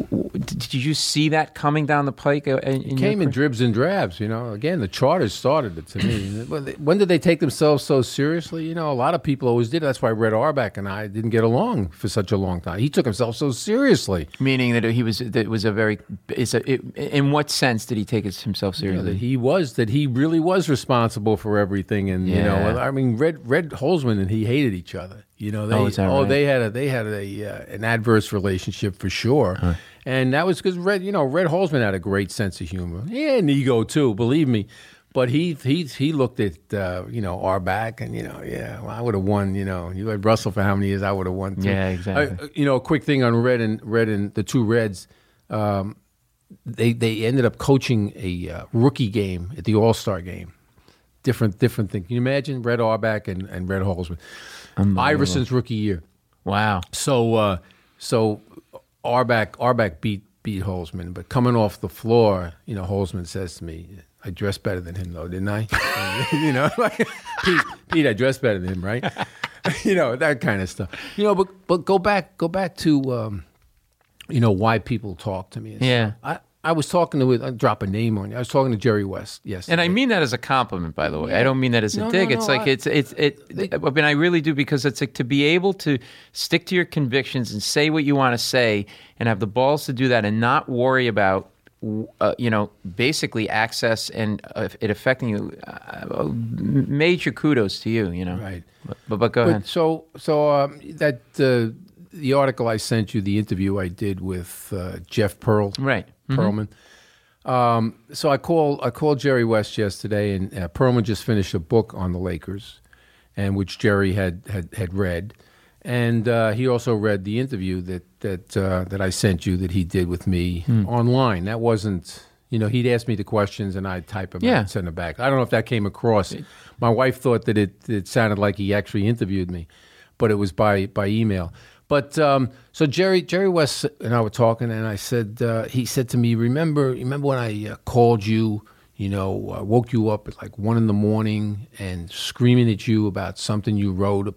A: Did you see that coming down the pike? In, in
E: it came in dribs and drabs. You know, again, the charters started it to me. When did they take themselves so seriously? You know, a lot of people always did. That's why Red Auerbach and I didn't get along for such a long time. He took himself so seriously,
A: meaning that he was. That it was a very. It's a. It, in what sense did he take himself seriously?
E: You know, that he was. That he really was responsible for everything. And
A: yeah.
E: you know, I mean, Red Red Holzman and he hated each other. You know, they
A: oh, is that
E: oh
A: right?
E: they had a they had a uh, an adverse relationship for sure, huh. and that was because Red you know Red Holzman had a great sense of humor. He had an ego too, believe me, but he he he looked at uh, you know Auerbach and you know yeah well, I would have won. You know you had Russell for how many years? I would have won too.
A: Yeah, exactly.
E: Uh, you know, a quick thing on Red and Red and the two Reds. Um, they they ended up coaching a uh, rookie game at the All Star game. Different different thing. Can you imagine Red Auerbach and, and Red Holzman? Iverson's rookie year.
A: Wow.
E: So uh, so Auerbach Auerbach beat beat Holzman, but coming off the floor, you know, Holzman says to me, "I dressed better than him, though, didn't I?" you know, like Pete, Pete, I dressed better than him, right? you know, that kind of stuff. You know, but but go back go back to um, you know why people talk to me. And
A: yeah.
E: Stuff. I, I was talking to, I'll drop a name on you. I was talking to Jerry West yesterday.
A: And I mean that as a compliment, by the way. I don't mean that as a
E: no,
A: dig.
E: no,
A: it's
E: no,
A: like,
E: I,
A: it's, it's, it, they, I mean, I really do, because it's like to be able to stick to your convictions and say what you want to say and have the balls to do that and not worry about, uh, you know, basically access and uh, it affecting you. Uh, major kudos to you, you know.
E: Right.
A: But, but, but go
E: but
A: ahead.
E: So, so um, that, uh, the article I sent you, the interview I did with uh, Jeff Pearl,
A: right.
E: Perlman. Mm-hmm. Um, so I called I called Jerry West yesterday, and uh, Perlman just finished a book on the Lakers, and which Jerry had had, had read, and uh, he also read the interview that that uh, that I sent you that he did with me hmm. online. That wasn't, you know, he'd ask me the questions and I'd type them
A: yeah.
E: out and send them back. I don't know if that came across. My wife thought that it it sounded like he actually interviewed me, but it was by by email. But um, so Jerry Jerry West and I were talking, and I said uh, he said to me, "Remember, remember when I uh, called you? You know, uh, woke you up at like one in the morning and screaming at you about something you wrote about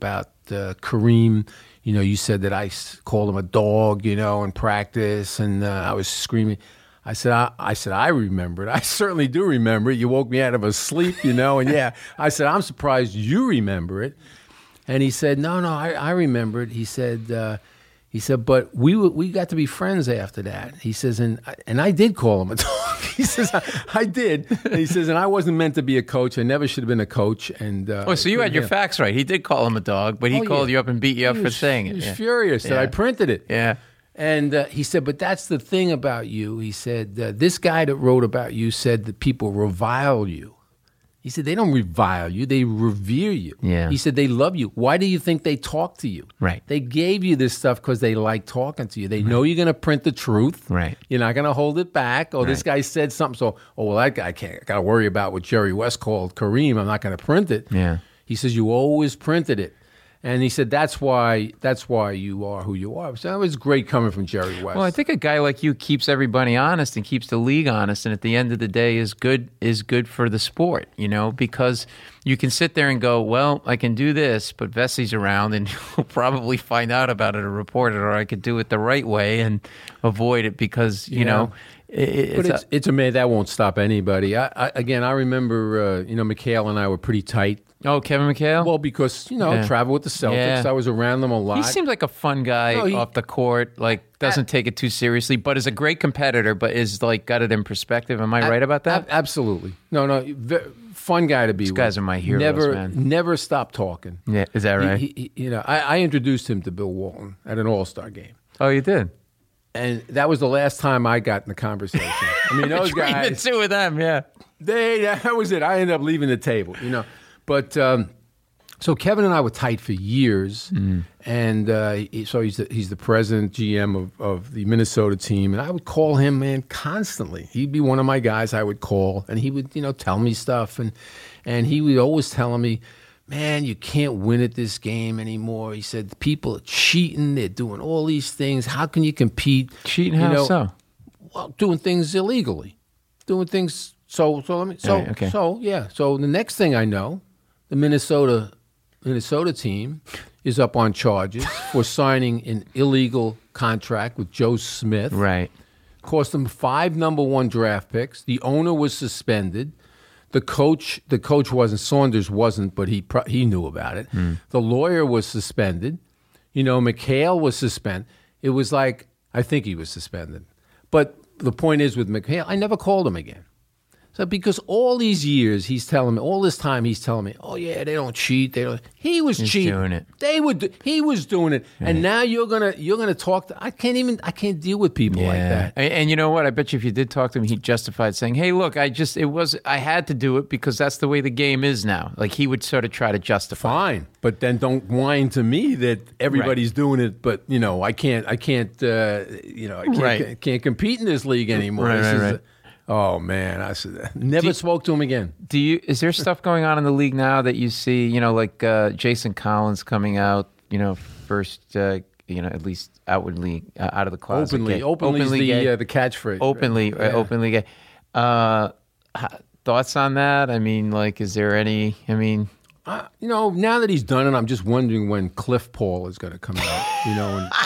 E: uh, Kareem. You know, you said that I s- called him a dog, you know, in practice, and uh, I was screaming. I said, I, I said, I remember it. I certainly do remember it. You woke me out of a sleep, you know, and yeah, I said, I'm surprised you remember it. And he said, no, no, I, I remember it. He said, uh, he said, but we w- we got to be friends after that. He says, and I- and I did call him a dog. He says, I, I did. And he says, and I wasn't meant to be a coach. I never should have been a coach. And uh,
A: Oh, so you had your
E: yeah.
A: facts right. He did call him a dog, but he
E: Oh,
A: called
E: yeah.
A: you up and beat you up
E: He
A: for
E: was-
A: saying
E: he
A: it.
E: was
A: Yeah.
E: furious that I
A: Yeah.
E: printed it.
A: Yeah.
E: And uh, he said, but that's the thing about you. He said, uh, this guy that wrote about you said that people revile you. He said, they don't revile you. They revere you.
A: Yeah.
E: He said, they love you. Why do you think they talk to you?
A: Right.
E: They gave you this stuff because they like talking to you. They know you're going to print the truth.
A: Right.
E: You're not going to hold it back. Oh, this guy said something. So, oh, well, that guy can't. I got to worry about what Jerry West called Kareem. I'm not going to print it.
A: Yeah.
E: He says, you always printed it. And he said, that's why that's why you are who you are. So that was great coming from Jerry West.
A: Well, I think a guy like you keeps everybody honest and keeps the league honest, and at the end of the day is good is good for the sport, you know, because you can sit there and go, well, I can do this, but Vessey's around and he'll probably find out about it or report it, or I could do it the right way and avoid it because, you
E: Yeah.
A: know, it,
E: But
A: it's,
E: it's,
A: a,
E: it's amazing. That won't stop anybody. I, I, again, I remember, uh, you know, McHale and I were pretty tight.
A: oh, Kevin McHale?
E: Well, because, you know,
A: Yeah.
E: travel with the Celtics.
A: Yeah.
E: I was around them a lot.
A: He seems like a fun guy
E: No, he-
A: off the court, like doesn't take it too seriously, but is a great competitor, but is like got it in perspective. Am I right about that?
E: Ab- absolutely. No, no. ve- fun guy to be with.
A: guys are my heroes,
E: never,
A: man.
E: Never stop talking.
A: Yeah, is that right?
E: He, he, you know, I, I introduced him to Bill Walton at an All-Star game.
A: Oh, you did?
E: And that was the last time I got in the conversation. I mean, those
A: Between
E: guys.
A: the two of them, yeah.
E: They, that was it. I ended up leaving the table, you know. But um, so Kevin and I were tight for years, and uh, he, so he's the, he's the president, G M of, of the Minnesota team, and I would call him, man, constantly. He'd be one of my guys I would call, and he would, you know, tell me stuff, and and he would always tell me, man, you can't win at this game anymore. He said, people are cheating. They're doing all these things. How can you compete?
A: Cheating
E: You
A: how
E: know,
A: so?
E: Well, doing things illegally, doing things. So, so let me. So,
A: Right, okay.
E: so yeah. So the next thing I know, the Minnesota Minnesota team is up on charges for signing an illegal contract with Joe Smith.
A: Right.
E: Cost them five number one draft picks. The owner was suspended. The coach, the coach wasn't. Saunders wasn't, but he pro- he knew about it. The lawyer was suspended. You know, McHale was suspended. It was like, I think he was suspended. But the point is with McHale, I never called him again. So because all these years he's telling me, all this time he's telling me, oh yeah, they don't cheat. They don't. He was
A: He's
E: cheating.
A: doing it.
E: They would. do- He was doing it. And now you're gonna you're gonna talk. To, I can't even. I can't deal with people like that.
A: And, and you know what? I bet you if you did talk to him, he justified saying, "Hey, look, I just it was I had to do it because that's the way the game is now." Like he would sort of try to justify.
E: Fine, but then don't whine to me that everybody's doing it. But you know, I can't. I can't. Uh, you know, I can't,
A: Right.
E: can't compete in this league anymore.
A: Right,
E: This
A: right,
E: is-
A: right.
E: Oh man, I said never
A: Do you-
E: spoke to him again.
A: Do you? Is there stuff going on in the league now that you see? You know, like uh, Jason Collins coming out. You know, first. Uh, you know, at least outwardly uh, out of the closet.
E: Openly,
A: gay.
E: openly, is the
A: gay.
E: uh, the catchphrase.
A: openly,
E: right?
A: uh, openly gay. Uh, h- thoughts on that? I mean, like, is there any? I mean,
E: Uh, you know, now that he's done it, I'm just wondering when Cliff Paul is going to come out. You know, and,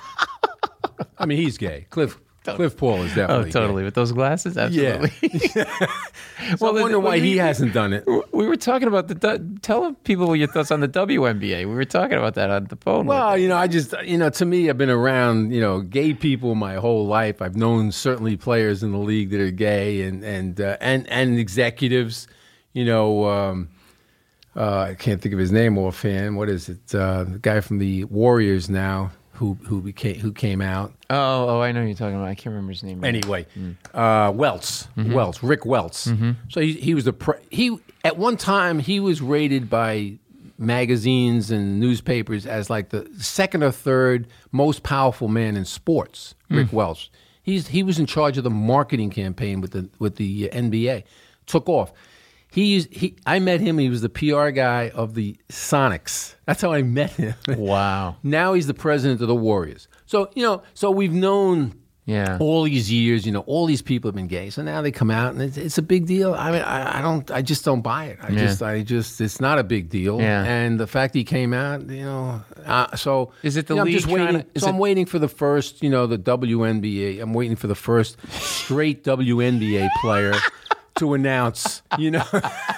E: I mean, he's gay. Cliff Cliff Paul is
A: oh,
E: definitely
A: totally with those glasses, absolutely.
E: Yeah.
A: well,
E: I wonder why
A: we-
E: he hasn't done it.
A: We were talking about the. du- Tell people your thoughts on the W N B A. We were talking about that on the phone.
E: Well,
A: with
E: you know, I just, you know, to me, I've been around, you know, gay people my whole life. I've known certainly players in the league that are gay and and uh, and and executives. You know, um, uh, I can't think of his name offhand. What is it? Uh, the guy from the Warriors now who who became who came out.
A: Oh, oh, I know who you're talking about. I can't remember his name.
E: Anyway, uh, Welts, Welts, Rick Welts. So he, he was the pre- he at one time he was rated by magazines and newspapers as like the second or third most powerful man in sports. Rick Welts. He's he was in charge of the marketing campaign with the with the N B A. Took off. He he. I met him. He was the P R guy of the Sonics. That's how I met him.
A: Wow.
E: Now he's the president of the Warriors. So, you know, so we've known
A: Yeah.
E: All these years, you know, all these people have been gay. So now they come out and it's, it's a big deal. I mean, I, I don't, I just don't buy it. I
A: Yeah.
E: just, I just, it's not a big deal.
A: Yeah.
E: And the fact he came out, you know, uh, so.
A: Is it the
E: you know, I'm
A: league
E: just
A: trying
E: waiting.
A: to- is
E: so
A: it-
E: I'm waiting for the first, you know, the W N B A. I'm waiting for the first straight W N B A player to announce, you know.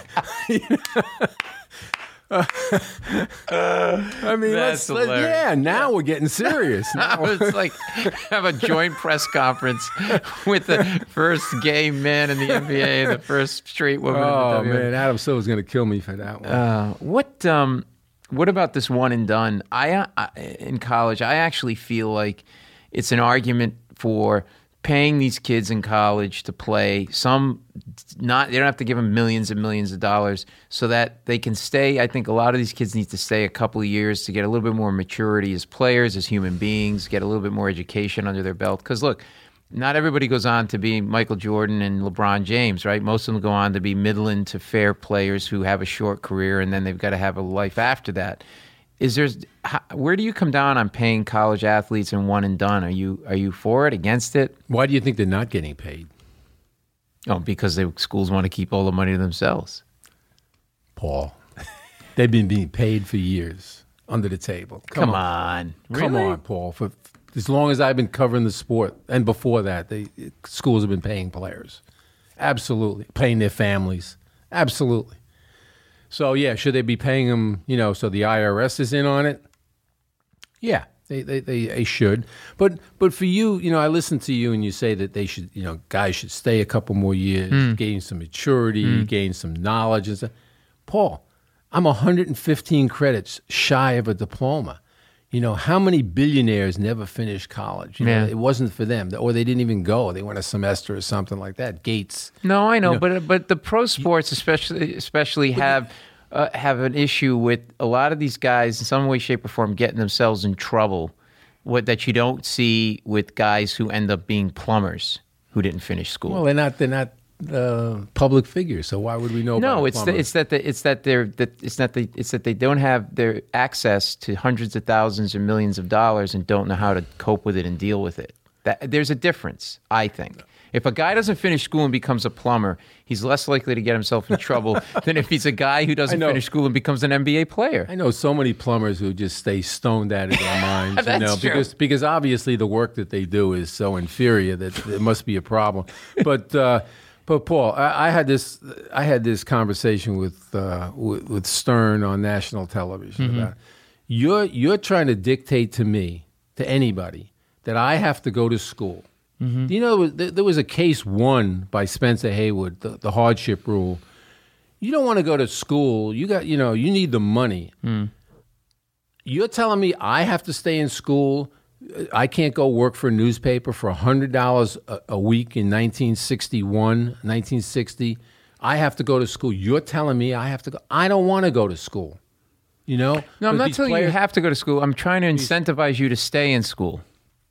E: I mean,
A: That's
E: let's, let,
A: hilarious.
E: yeah, now we're getting serious. Now,
A: It's like have a joint press conference with the first gay man in the N B A and the first straight woman in the
E: oh,
A: W N B A.
E: man, Adam Silver's going to kill me for that one.
A: Uh, what um, what about this one and done? I, uh, I in college, I actually feel like it's an argument for paying these kids in college to play. Some not they don't have to give them millions and millions of dollars so that they can stay. I think a lot of these kids need to stay a couple of years to get a little bit more maturity as players, as human beings, get a little bit more education under their belt. Because look, not everybody goes on to be Michael Jordan and LeBron James, right? Most of them go on to be middling to fair players who have a short career, and then they've got to have a life after that. Is there, how, where do you come down on paying college athletes and one and done? Are you are you for it, against it?
E: Why do you think they're not getting paid?
A: Oh, because the schools want to keep all the money to themselves.
E: Paul, they've been being paid for years under the table.
A: Come, on.
E: Come
A: Really?
E: on, Paul. For as long as I've been covering the sport, and before that, they schools have been paying players. Absolutely. Paying their families. Absolutely. So, yeah, should they be paying them, you know, so the I R S is in on it? Yeah, they, they, they, they should. But but for you, you know, I listen to you and you say that they should, you know, guys should stay a couple more years, gain some maturity, gain some knowledge and stuff. Paul, I'm one hundred fifteen credits shy of a diploma. You know, how many billionaires never finished college? You know,
A: Yeah.
E: it wasn't for them, or they didn't even go. They went a semester or something like that. Gates.
A: No, I know,
E: You know,
A: but but the pro sports especially especially have uh, have an issue with a lot of these guys in some way, shape, or form getting themselves in trouble. What that you don't see with guys who end up being plumbers who didn't finish school.
E: Well, they're not. They're not uh, public figures. So why would we know? about
A: No,
E: a
A: it's the,
E: plumber?
A: it's that the, it's that they're that it's not the, it's that they don't have their access to hundreds of thousands or millions of dollars and don't know how to cope with it and deal with it. That there's a difference, I think. If a guy doesn't finish school and becomes a plumber, he's less likely to get himself in trouble than if he's a guy who doesn't
E: know.
A: finish school and becomes an N B A player.
E: I know so many plumbers who just stay stoned out of their minds, you
A: That's
E: know,
A: true.
E: because because obviously the work that they do is so inferior that it must be a problem. But uh, but Paul, I, I had this I had this conversation with uh, with, with Stern on national television
A: Mm-hmm.
E: about you're you're trying to dictate to me, to anybody, that I have to go to school.
A: Mm-hmm.
E: You know, there, there was a case won by Spencer Haywood, the, the hardship rule. You don't want to go to school. You got, you know, you need the money. You're telling me I have to stay in school. I can't go work for a newspaper for one hundred dollars a, a week in nineteen sixty-one, nineteen sixty. I have to go to school. You're telling me I have to go. I don't want to go to school. You know?
A: No, I'm
E: But
A: not
E: these
A: telling you you
E: players-
A: have to go to school. I'm trying to incentivize you to stay in school.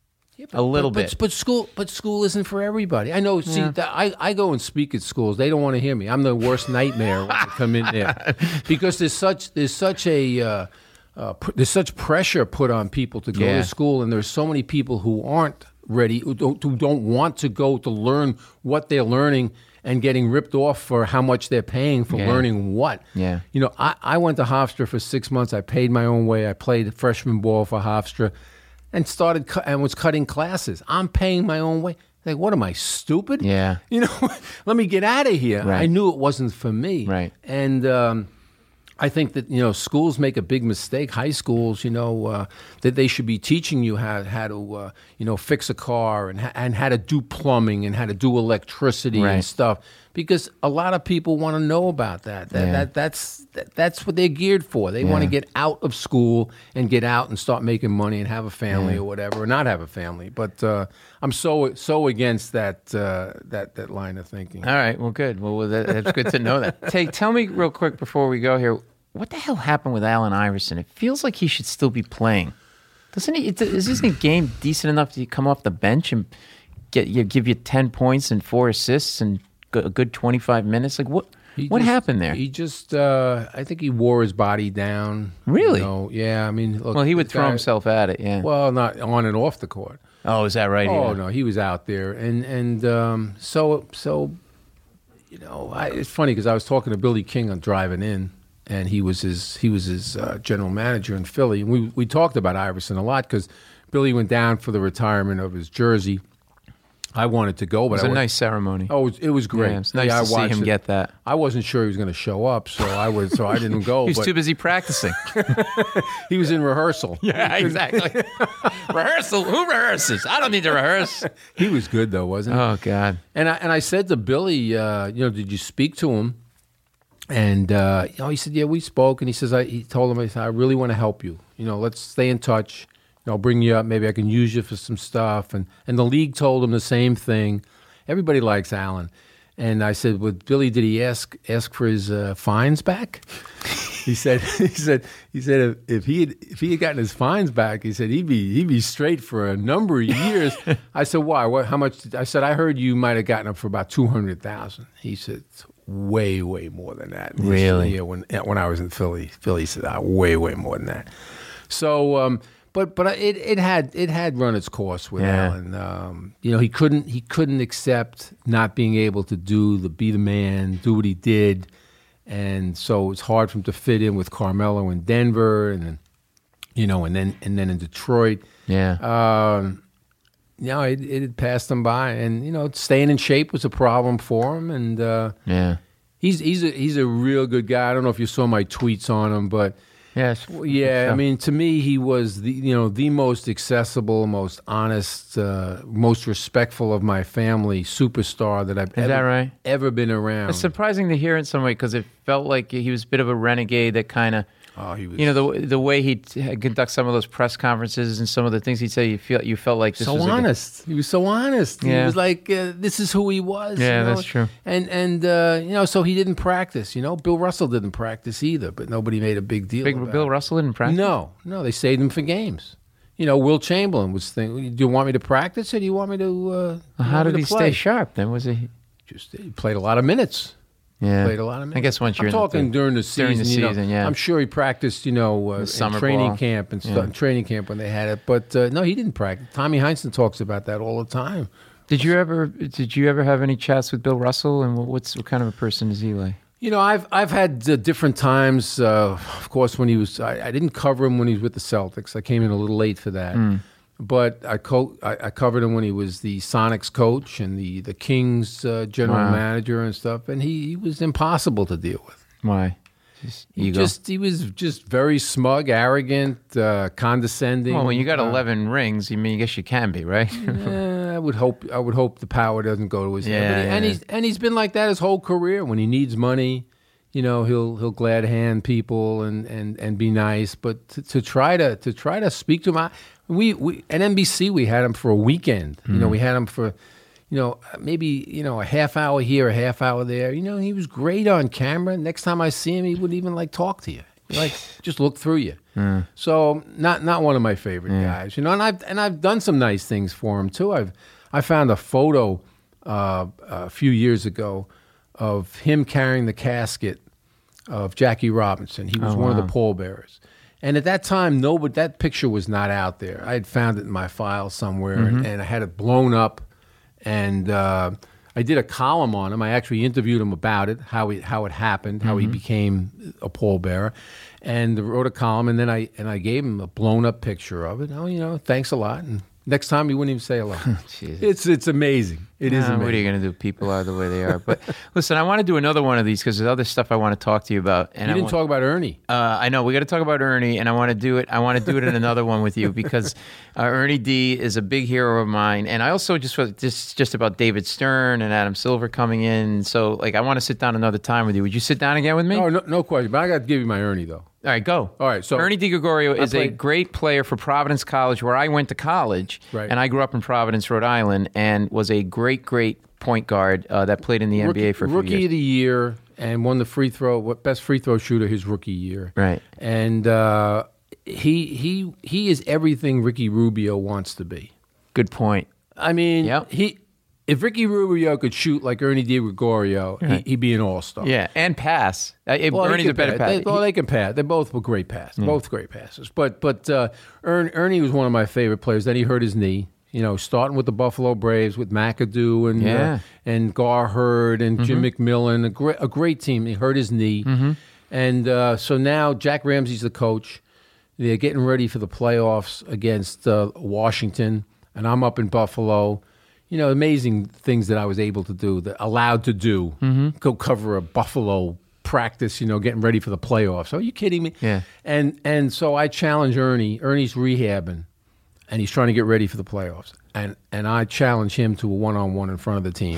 A: A little
E: but,
A: bit.
E: But, but school, but school isn't for everybody. I know. See, that I, I go and speak at schools. They don't want to hear me. I'm the worst nightmare when I come in there because there's such there's such a uh, uh, pr- there's such pressure put on people to go
A: Yeah.
E: to school, and there's so many people who aren't ready, who don't, who don't want to go to learn what they're learning and getting ripped off for how much they're paying for
A: Yeah.
E: learning what.
A: Yeah.
E: You know, I, I went to Hofstra for six months. I paid my own way. I played freshman ball for Hofstra. And started cu- and was cutting classes. I'm paying my own way. Like, what am I, stupid?
A: Yeah.
E: You know, let me get out of here.
A: Right.
E: I knew it wasn't for me.
A: Right.
E: And um, I think that, you know, schools make a big mistake. High schools, you know, uh, that they should be teaching you how how to, uh, you know, fix a car and ha- and how to do plumbing and how to do electricity
A: Right.
E: and stuff. Because a lot of people want to know about that. That,
A: Yeah.
E: that that's that, that's what they're geared for. They want to
A: Yeah.
E: get out of school and get out and start making money and have a family
A: Yeah.
E: or whatever, or not have a family. But uh, I'm so so against that uh, that that line of thinking.
A: All right. Well, good. Well, that, that's good to know that. Tay, tell me real quick before we go here, what the hell happened with Allen Iverson? It feels like he should still be playing. Doesn't he? Is his game decent enough to come off the bench and get you give you ten points and four assists and go- a good twenty-five minutes? Like what?
E: He
A: what
E: just-
A: happened there?
E: He just, uh, I think he wore his body down.
A: Really?
E: You know? Yeah. I mean, look,
A: well, he would
E: the
A: throw
E: guy-
A: himself at it. Yeah.
E: Well, not on and off the court.
A: Oh, is that right?
E: Oh
A: yeah.
E: no, he was out there, and and um, so so, you know, I, it's funny because I was talking to Billy King on driving in, and he was his he was his uh, general manager in Philly, and we we talked about Iverson a lot because Billy went down for the retirement of his jersey. I wanted to go, but
A: It was
E: I
A: a
E: wa-
A: nice ceremony.
E: Oh, it was, it was great.
A: Yeah, it's nice
E: Yeah, I
A: to see
E: watched
A: him
E: it.
A: get that.
E: I wasn't sure he was going to show up, so I was so I didn't go.
A: He was
E: but
A: too busy practicing.
E: he was in rehearsal.
A: Yeah, exactly. Rehearsal? Who rehearses? I don't need to rehearse.
E: He was good though, wasn't he?
A: Oh, God.
E: And I and I said to Billy, uh, you know, did you speak to him? And uh, you know, he said, yeah, we spoke. And he says, I, he told him, I said, I really want to help you. You know, let's stay in touch. You know, I'll bring you up. Maybe I can use you for some stuff. And and the league told him the same thing. Everybody likes Allen. And I said, well, Billy, did he ask ask for his uh, fines back? He said, he said, he said, if, if he had if he had gotten his fines back, he said he'd be he'd be straight for a number of years. I said, why? What? How much? Did, I said, I heard you might have gotten him for about two hundred thousand. He said, way, way more than that. He
A: Really?
E: said, yeah. When when I was in Philly, Philly said, ah, way, way more than that. So. Um, But but it, it had it had run its course with
A: Yeah.
E: Allen. Um, you know, he couldn't he couldn't accept not being able to do the be the man, do what he did, and so it's hard for him to fit in with Carmelo in Denver, and then you know, and then and then in Detroit.
A: Yeah.
E: Um, you know, it, it had passed him by, and you know, staying in shape was a problem for him, and uh,
A: yeah.
E: he's he's a he's a real good guy. I don't know if you saw my tweets on him, but.
A: Yes.
E: Yeah, I mean, to me, he was the you know the most accessible, most honest, uh, most respectful of my family superstar that I've
A: Is
E: ever,
A: that right?
E: ever been around.
A: It's surprising to hear in some way because it felt like he was a bit of a renegade that kind of,
E: oh, he was
A: you know, the the way he'd conduct some of those press conferences and some of the things he'd say, you feel you felt like this
E: so
A: was like a-
E: honest. He was so honest. He
A: Yeah.
E: was like, uh, this is who he was.
A: Yeah,
E: you know?
A: that's true.
E: And and uh, you know, so he didn't practice. You know, Bill Russell didn't practice either, but nobody made a big deal.
A: Big
E: about
A: Bill
E: it.
A: Russell didn't practice.
E: No, no, they saved him for games. You know, Will Chamberlain was thinking, do you want me to practice or do you want me to? Uh,
A: Well,
E: you
A: how
E: want me
A: did
E: to
A: he
E: play?
A: stay sharp then? Was he?
E: Just he played a lot of minutes.
A: Yeah.
E: Played a lot of minutes.
A: I guess once you're
E: I'm
A: in the-
E: talking during the season.
A: during the
E: you know,
A: season, yeah.
E: I'm sure he practiced, you know, uh, in
A: summer
E: training
A: ball.
E: camp and stuff.
A: Yeah.
E: in Training camp when they had it, but uh, no, he didn't practice. Tommy Heinsohn talks about that all the time.
A: Did you ever? Did you ever have any chats with Bill Russell? And what- what's what kind of a person is he like?
E: You know, I've I've had uh, different times. Uh, of course, when he was, I, I didn't cover him when he was with the Celtics. I came in a little late for that.
A: Mm.
E: But I, co- I I covered him when he was the Sonics coach and the the Kings uh, general
A: Wow.
E: manager and stuff. And he, he was impossible to deal with.
A: Why? Just
E: He
A: ego.
E: just he was just very smug, arrogant, uh, condescending.
A: well, when you got
E: Uh,
A: eleven rings, I mean, I guess you can be, right?
E: eh, I would hope I would hope the power doesn't go to his
A: Yeah,
E: head. But he- and
A: yeah.
E: he's and he's been like that his whole career. When he needs money, you know, he'll he'll glad hand people and, and, and be nice. But to, to try to to try to speak to him, I, we we at N B C we had him for a weekend. You know, we had him for. You know, maybe, you know, a half hour here, a half hour there. You know, he was great on camera. Next time I see him, he wouldn't even, like, talk to you. Like, just look through you. So, not not one of my favorite guys. You know, and I've, and I've done some nice things for him, too. I've I found a photo uh, a few years ago of him carrying the casket of Jackie Robinson. He was
A: Oh,
E: one
A: wow.
E: of the pallbearers. And at that time, no, but that picture was not out there. I had found it in my file somewhere, and, and I had it blown up. And uh, I did a column on him. I actually interviewed him about it, how he, how it happened, how he became a pallbearer, and wrote a column. And then I and I gave him a blown up picture of it. Oh, you know, thanks a lot. And next time he wouldn't even say hello.
A: Jesus.
E: it's it's amazing. It is
A: Ah,
E: amazing.
A: what are you going to do? People are the way they are. But listen, I want to do another one of these because there's other stuff I want to talk to you about. And
E: You
A: I
E: didn't
A: want-
E: talk about Ernie.
A: Uh, I know we got to talk about Ernie, and I want to do it. I want to do it in another one with you because uh, Ernie D is a big hero of mine, and I also just was just just about David Stern and Adam Silver coming in. So, like, I want to sit down another time with you. Would you sit down again with me?
E: Oh, no, no question. But I got to give you my Ernie though.
A: All right, go.
E: All right, so-
A: Ernie DiGregorio is a
E: played-
A: great player for Providence College, where I went to college,
E: Right.
A: and I grew up in Providence, Rhode Island, and was a great, great point guard uh, that played in the N B A for a few
E: rookie
A: years.
E: of the year and won the free throw, what best free throw shooter his rookie year.
A: Right.
E: And uh, he he he is everything Ricky Rubio wants to be.
A: Good point.
E: I mean,
A: Yep.
E: he if Ricky Rubio could shoot like Ernie DiGregorio,
A: Right.
E: he, he'd be an all star.
A: Yeah, and pass. Uh, it-
E: Well, he
A: Ernie's
E: can
A: a better
E: pass.
A: passer.
E: They, well, they can pass. They both were great passes. Both great passes. But but uh, Ern, Ernie was one of my favorite players. Then he hurt his knee. You know, starting with the Buffalo Braves with McAdoo and
A: Yeah.
E: uh, and Gar Hurd and Jim
A: Mm-hmm.
E: McMillan, a great a great team. He hurt his knee, and uh, so now Jack Ramsey's the coach. They're getting ready for the playoffs against uh, Washington, and I'm up in Buffalo. You know, amazing things that I was able to do, that allowed to do.
A: Mm-hmm.
E: Go cover a Buffalo practice, you know, getting ready for the playoffs. Are you kidding me?
A: Yeah.
E: And and so I challenge Ernie. Ernie's rehabbing, and he's trying to get ready for the playoffs. And and I challenge him to a one-on-one in front of the team.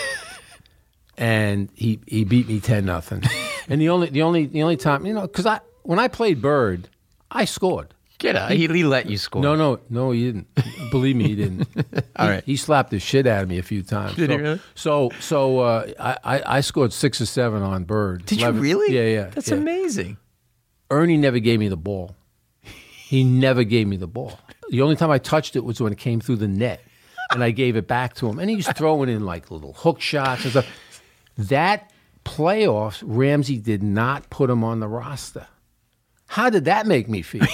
E: And he, he beat me ten nothing. And the only the only the only time, you know, because I when I played Bird, I scored.
A: Get out. He, he let you score.
E: No, no, no, he didn't. Believe me, he didn't.
A: All
E: he,
A: right.
E: he slapped the shit out of me a few times.
A: Did
E: so,
A: he really?
E: So, so uh, I, I I scored six or seven on Bird.
A: Did
E: eleven
A: you really?
E: Yeah, yeah.
A: That's
E: yeah.
A: amazing.
E: Ernie never gave me the ball. He never gave me the ball. The only time I touched it was when it came through the net, and I gave it back to him. And he was throwing in like little hook shots and stuff. That playoffs, Ramsey did not put him on the roster. How did that make me feel?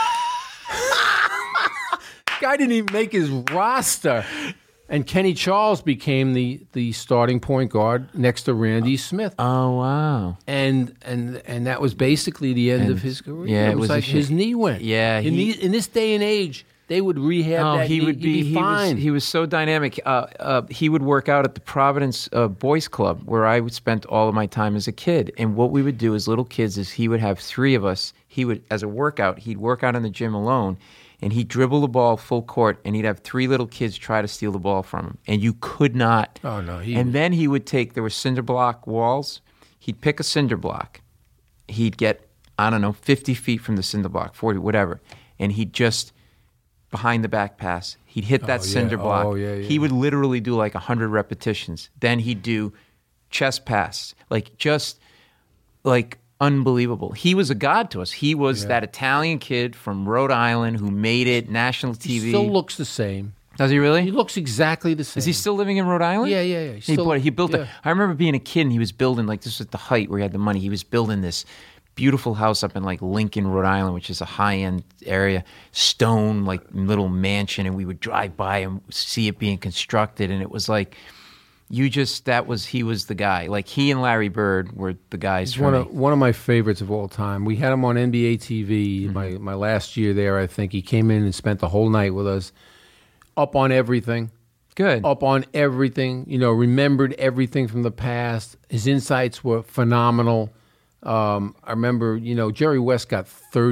E: Guy didn't even make his roster. And Kenny Charles became the, the starting point guard next to Randy Smith.
A: Oh, wow.
E: And and and that was basically the end of his career.
A: yeah,
E: it
A: it
E: was,
A: was a
E: like
A: shame.
E: his knee went.
A: Yeah,
E: in,
A: he-
E: the, in this day and age, they would rehab
A: Oh,
E: that
A: he
E: knee.
A: would
E: He'd
A: be, he
E: fine.
A: was he was so dynamic. Uh, uh, he would work out at the Providence uh, Boys Club where I would spend all of my time as a kid. And what we would do as little kids is he would have three of us. He would, as a workout, he'd work out in the gym alone, and he'd dribble the ball full court, and he'd have three little kids try to steal the ball from him, and you could not.
E: Oh, no, he
A: and
E: was-
A: then he would take, there were cinder block walls. He'd pick a cinder block. He'd get, I don't know, fifty feet from the cinder block, forty, whatever, and he'd just behind the back pass. He'd hit that
E: Oh, yeah.
A: cinder block.
E: Oh, yeah, yeah.
A: He would literally do like one hundred repetitions. Then he'd do chest pass. Like just like unbelievable. He was a god to us. He was
E: Yeah.
A: that Italian kid from Rhode Island who made it national T
E: He
A: V.
E: still looks the same.
A: Does he really?
E: He looks exactly the same.
A: Is he still living in Rhode Island?
E: Yeah, yeah, yeah. He's
A: He,
E: still-
A: bought- he built
E: yeah.
A: it. I remember being a kid and he was building, like, this was at the height where he had the money. He was building this beautiful house up in, like, Lincoln, Rhode Island, which is a high-end area, stone, like, little mansion. And we would drive by and see it being constructed. And it was like, you just, that was, he was the guy. Like, he and Larry Bird were the guys
E: He's
A: for
E: one
A: me.
E: of one of my favorites of all time. We had him on N B A T V
A: Mm-hmm.
E: my my last year there. I think he came in and spent the whole night with us, up on everything,
A: Good.
E: up on everything. You know, remembered everything from the past. His insights were phenomenal. Um, I remember, you know, Jerry West got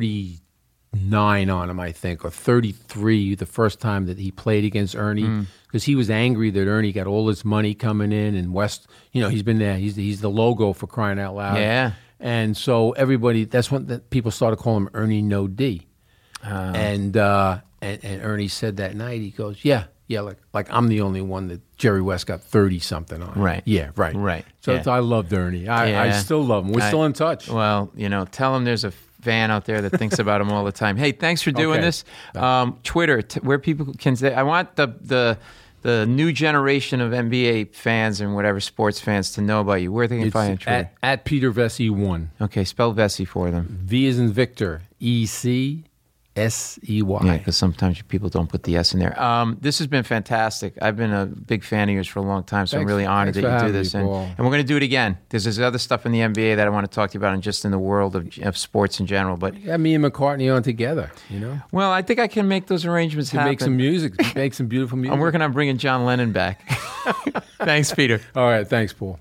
E: thirty-nine on him, I think, or thirty-three the first time that he played against Ernie, because he was angry that Ernie got all his money coming in, and West, you know, he's been there. He's he's the logo for crying out loud.
A: Yeah.
E: And so everybody, that's when the, people started calling him Ernie No D. And, uh, and and Ernie said that night, he goes, yeah, yeah, like like I'm the only one that Jerry West got thirty something on.
A: Right.
E: Yeah, right.
A: Right.
E: So
A: Yeah.
E: I loved Ernie. I, I
A: Yeah.
E: still love him. We're
A: I-
E: still in touch.
A: Well, you know, tell him there's a fan out there that thinks about him all the time. Hey, thanks for doing
E: Okay.
A: this. Um, Twitter, t- where people can say, I want the the the new generation of N B A fans and whatever sports fans to know about you. Where they can
E: It's
A: find you on Twitter.
E: at, at Peter Vesey one.
A: Okay, spell Vesey for them.
E: V is in Victor. E C S E Y.
A: Yeah, because sometimes people don't put the S in there. Um, this has been fantastic. I've been a big fan of yours for a long time, so I'm
E: Thanks-
A: really honored
E: thanks
A: that
E: for
A: you do
E: having
A: this.
E: me,
A: And,
E: Paul.
A: and we're going to do it again. There's this other stuff in the N B A that I want to talk to you about and just in the world of, of sports in general. But,
E: Got me and McCartney on together, you know?
A: well, I think I can make those arrangements
E: To
A: happen.
E: make some music, make some beautiful music.
A: I'm working on bringing John Lennon back. Thanks, Peter.
E: All right, thanks, Paul.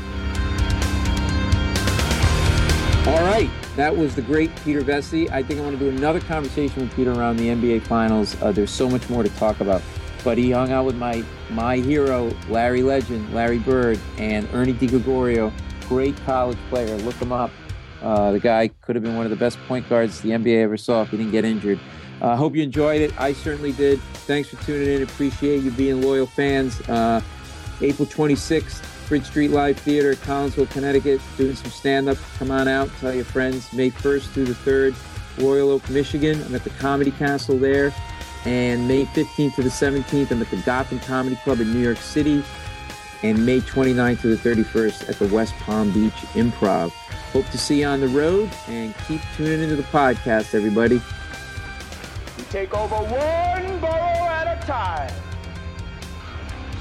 D: All right, that was the great Peter Vesey. I think I want to do another conversation with Peter around the N B A Finals. Uh, there's so much more to talk about. But he hung out with my my hero, Larry Legend, Larry Bird, and Ernie DiGregorio. Great college player. Look him up. Uh, the guy could have been one of the best point guards the N B A ever saw if he didn't get injured. I uh, hope you enjoyed it. I certainly did. Thanks for tuning in. Appreciate you being loyal fans. Uh, April twenty-sixth. Bridge Street Live Theater, Collinsville, Connecticut, doing some stand-up. Come on out, tell your friends. May first through the third, Royal Oak, Michigan. I'm at the Comedy Castle there. And May fifteenth to the seventeenth, I'm at the Gotham Comedy Club in New York City. And May twenty-ninth to the thirty-first at the West Palm Beach Improv. Hope to see you on the road, and keep tuning into the podcast, everybody.
C: We take over one borough at a time.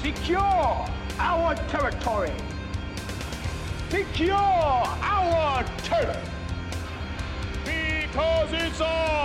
C: Secure our territory. Secure our turf. Because it's all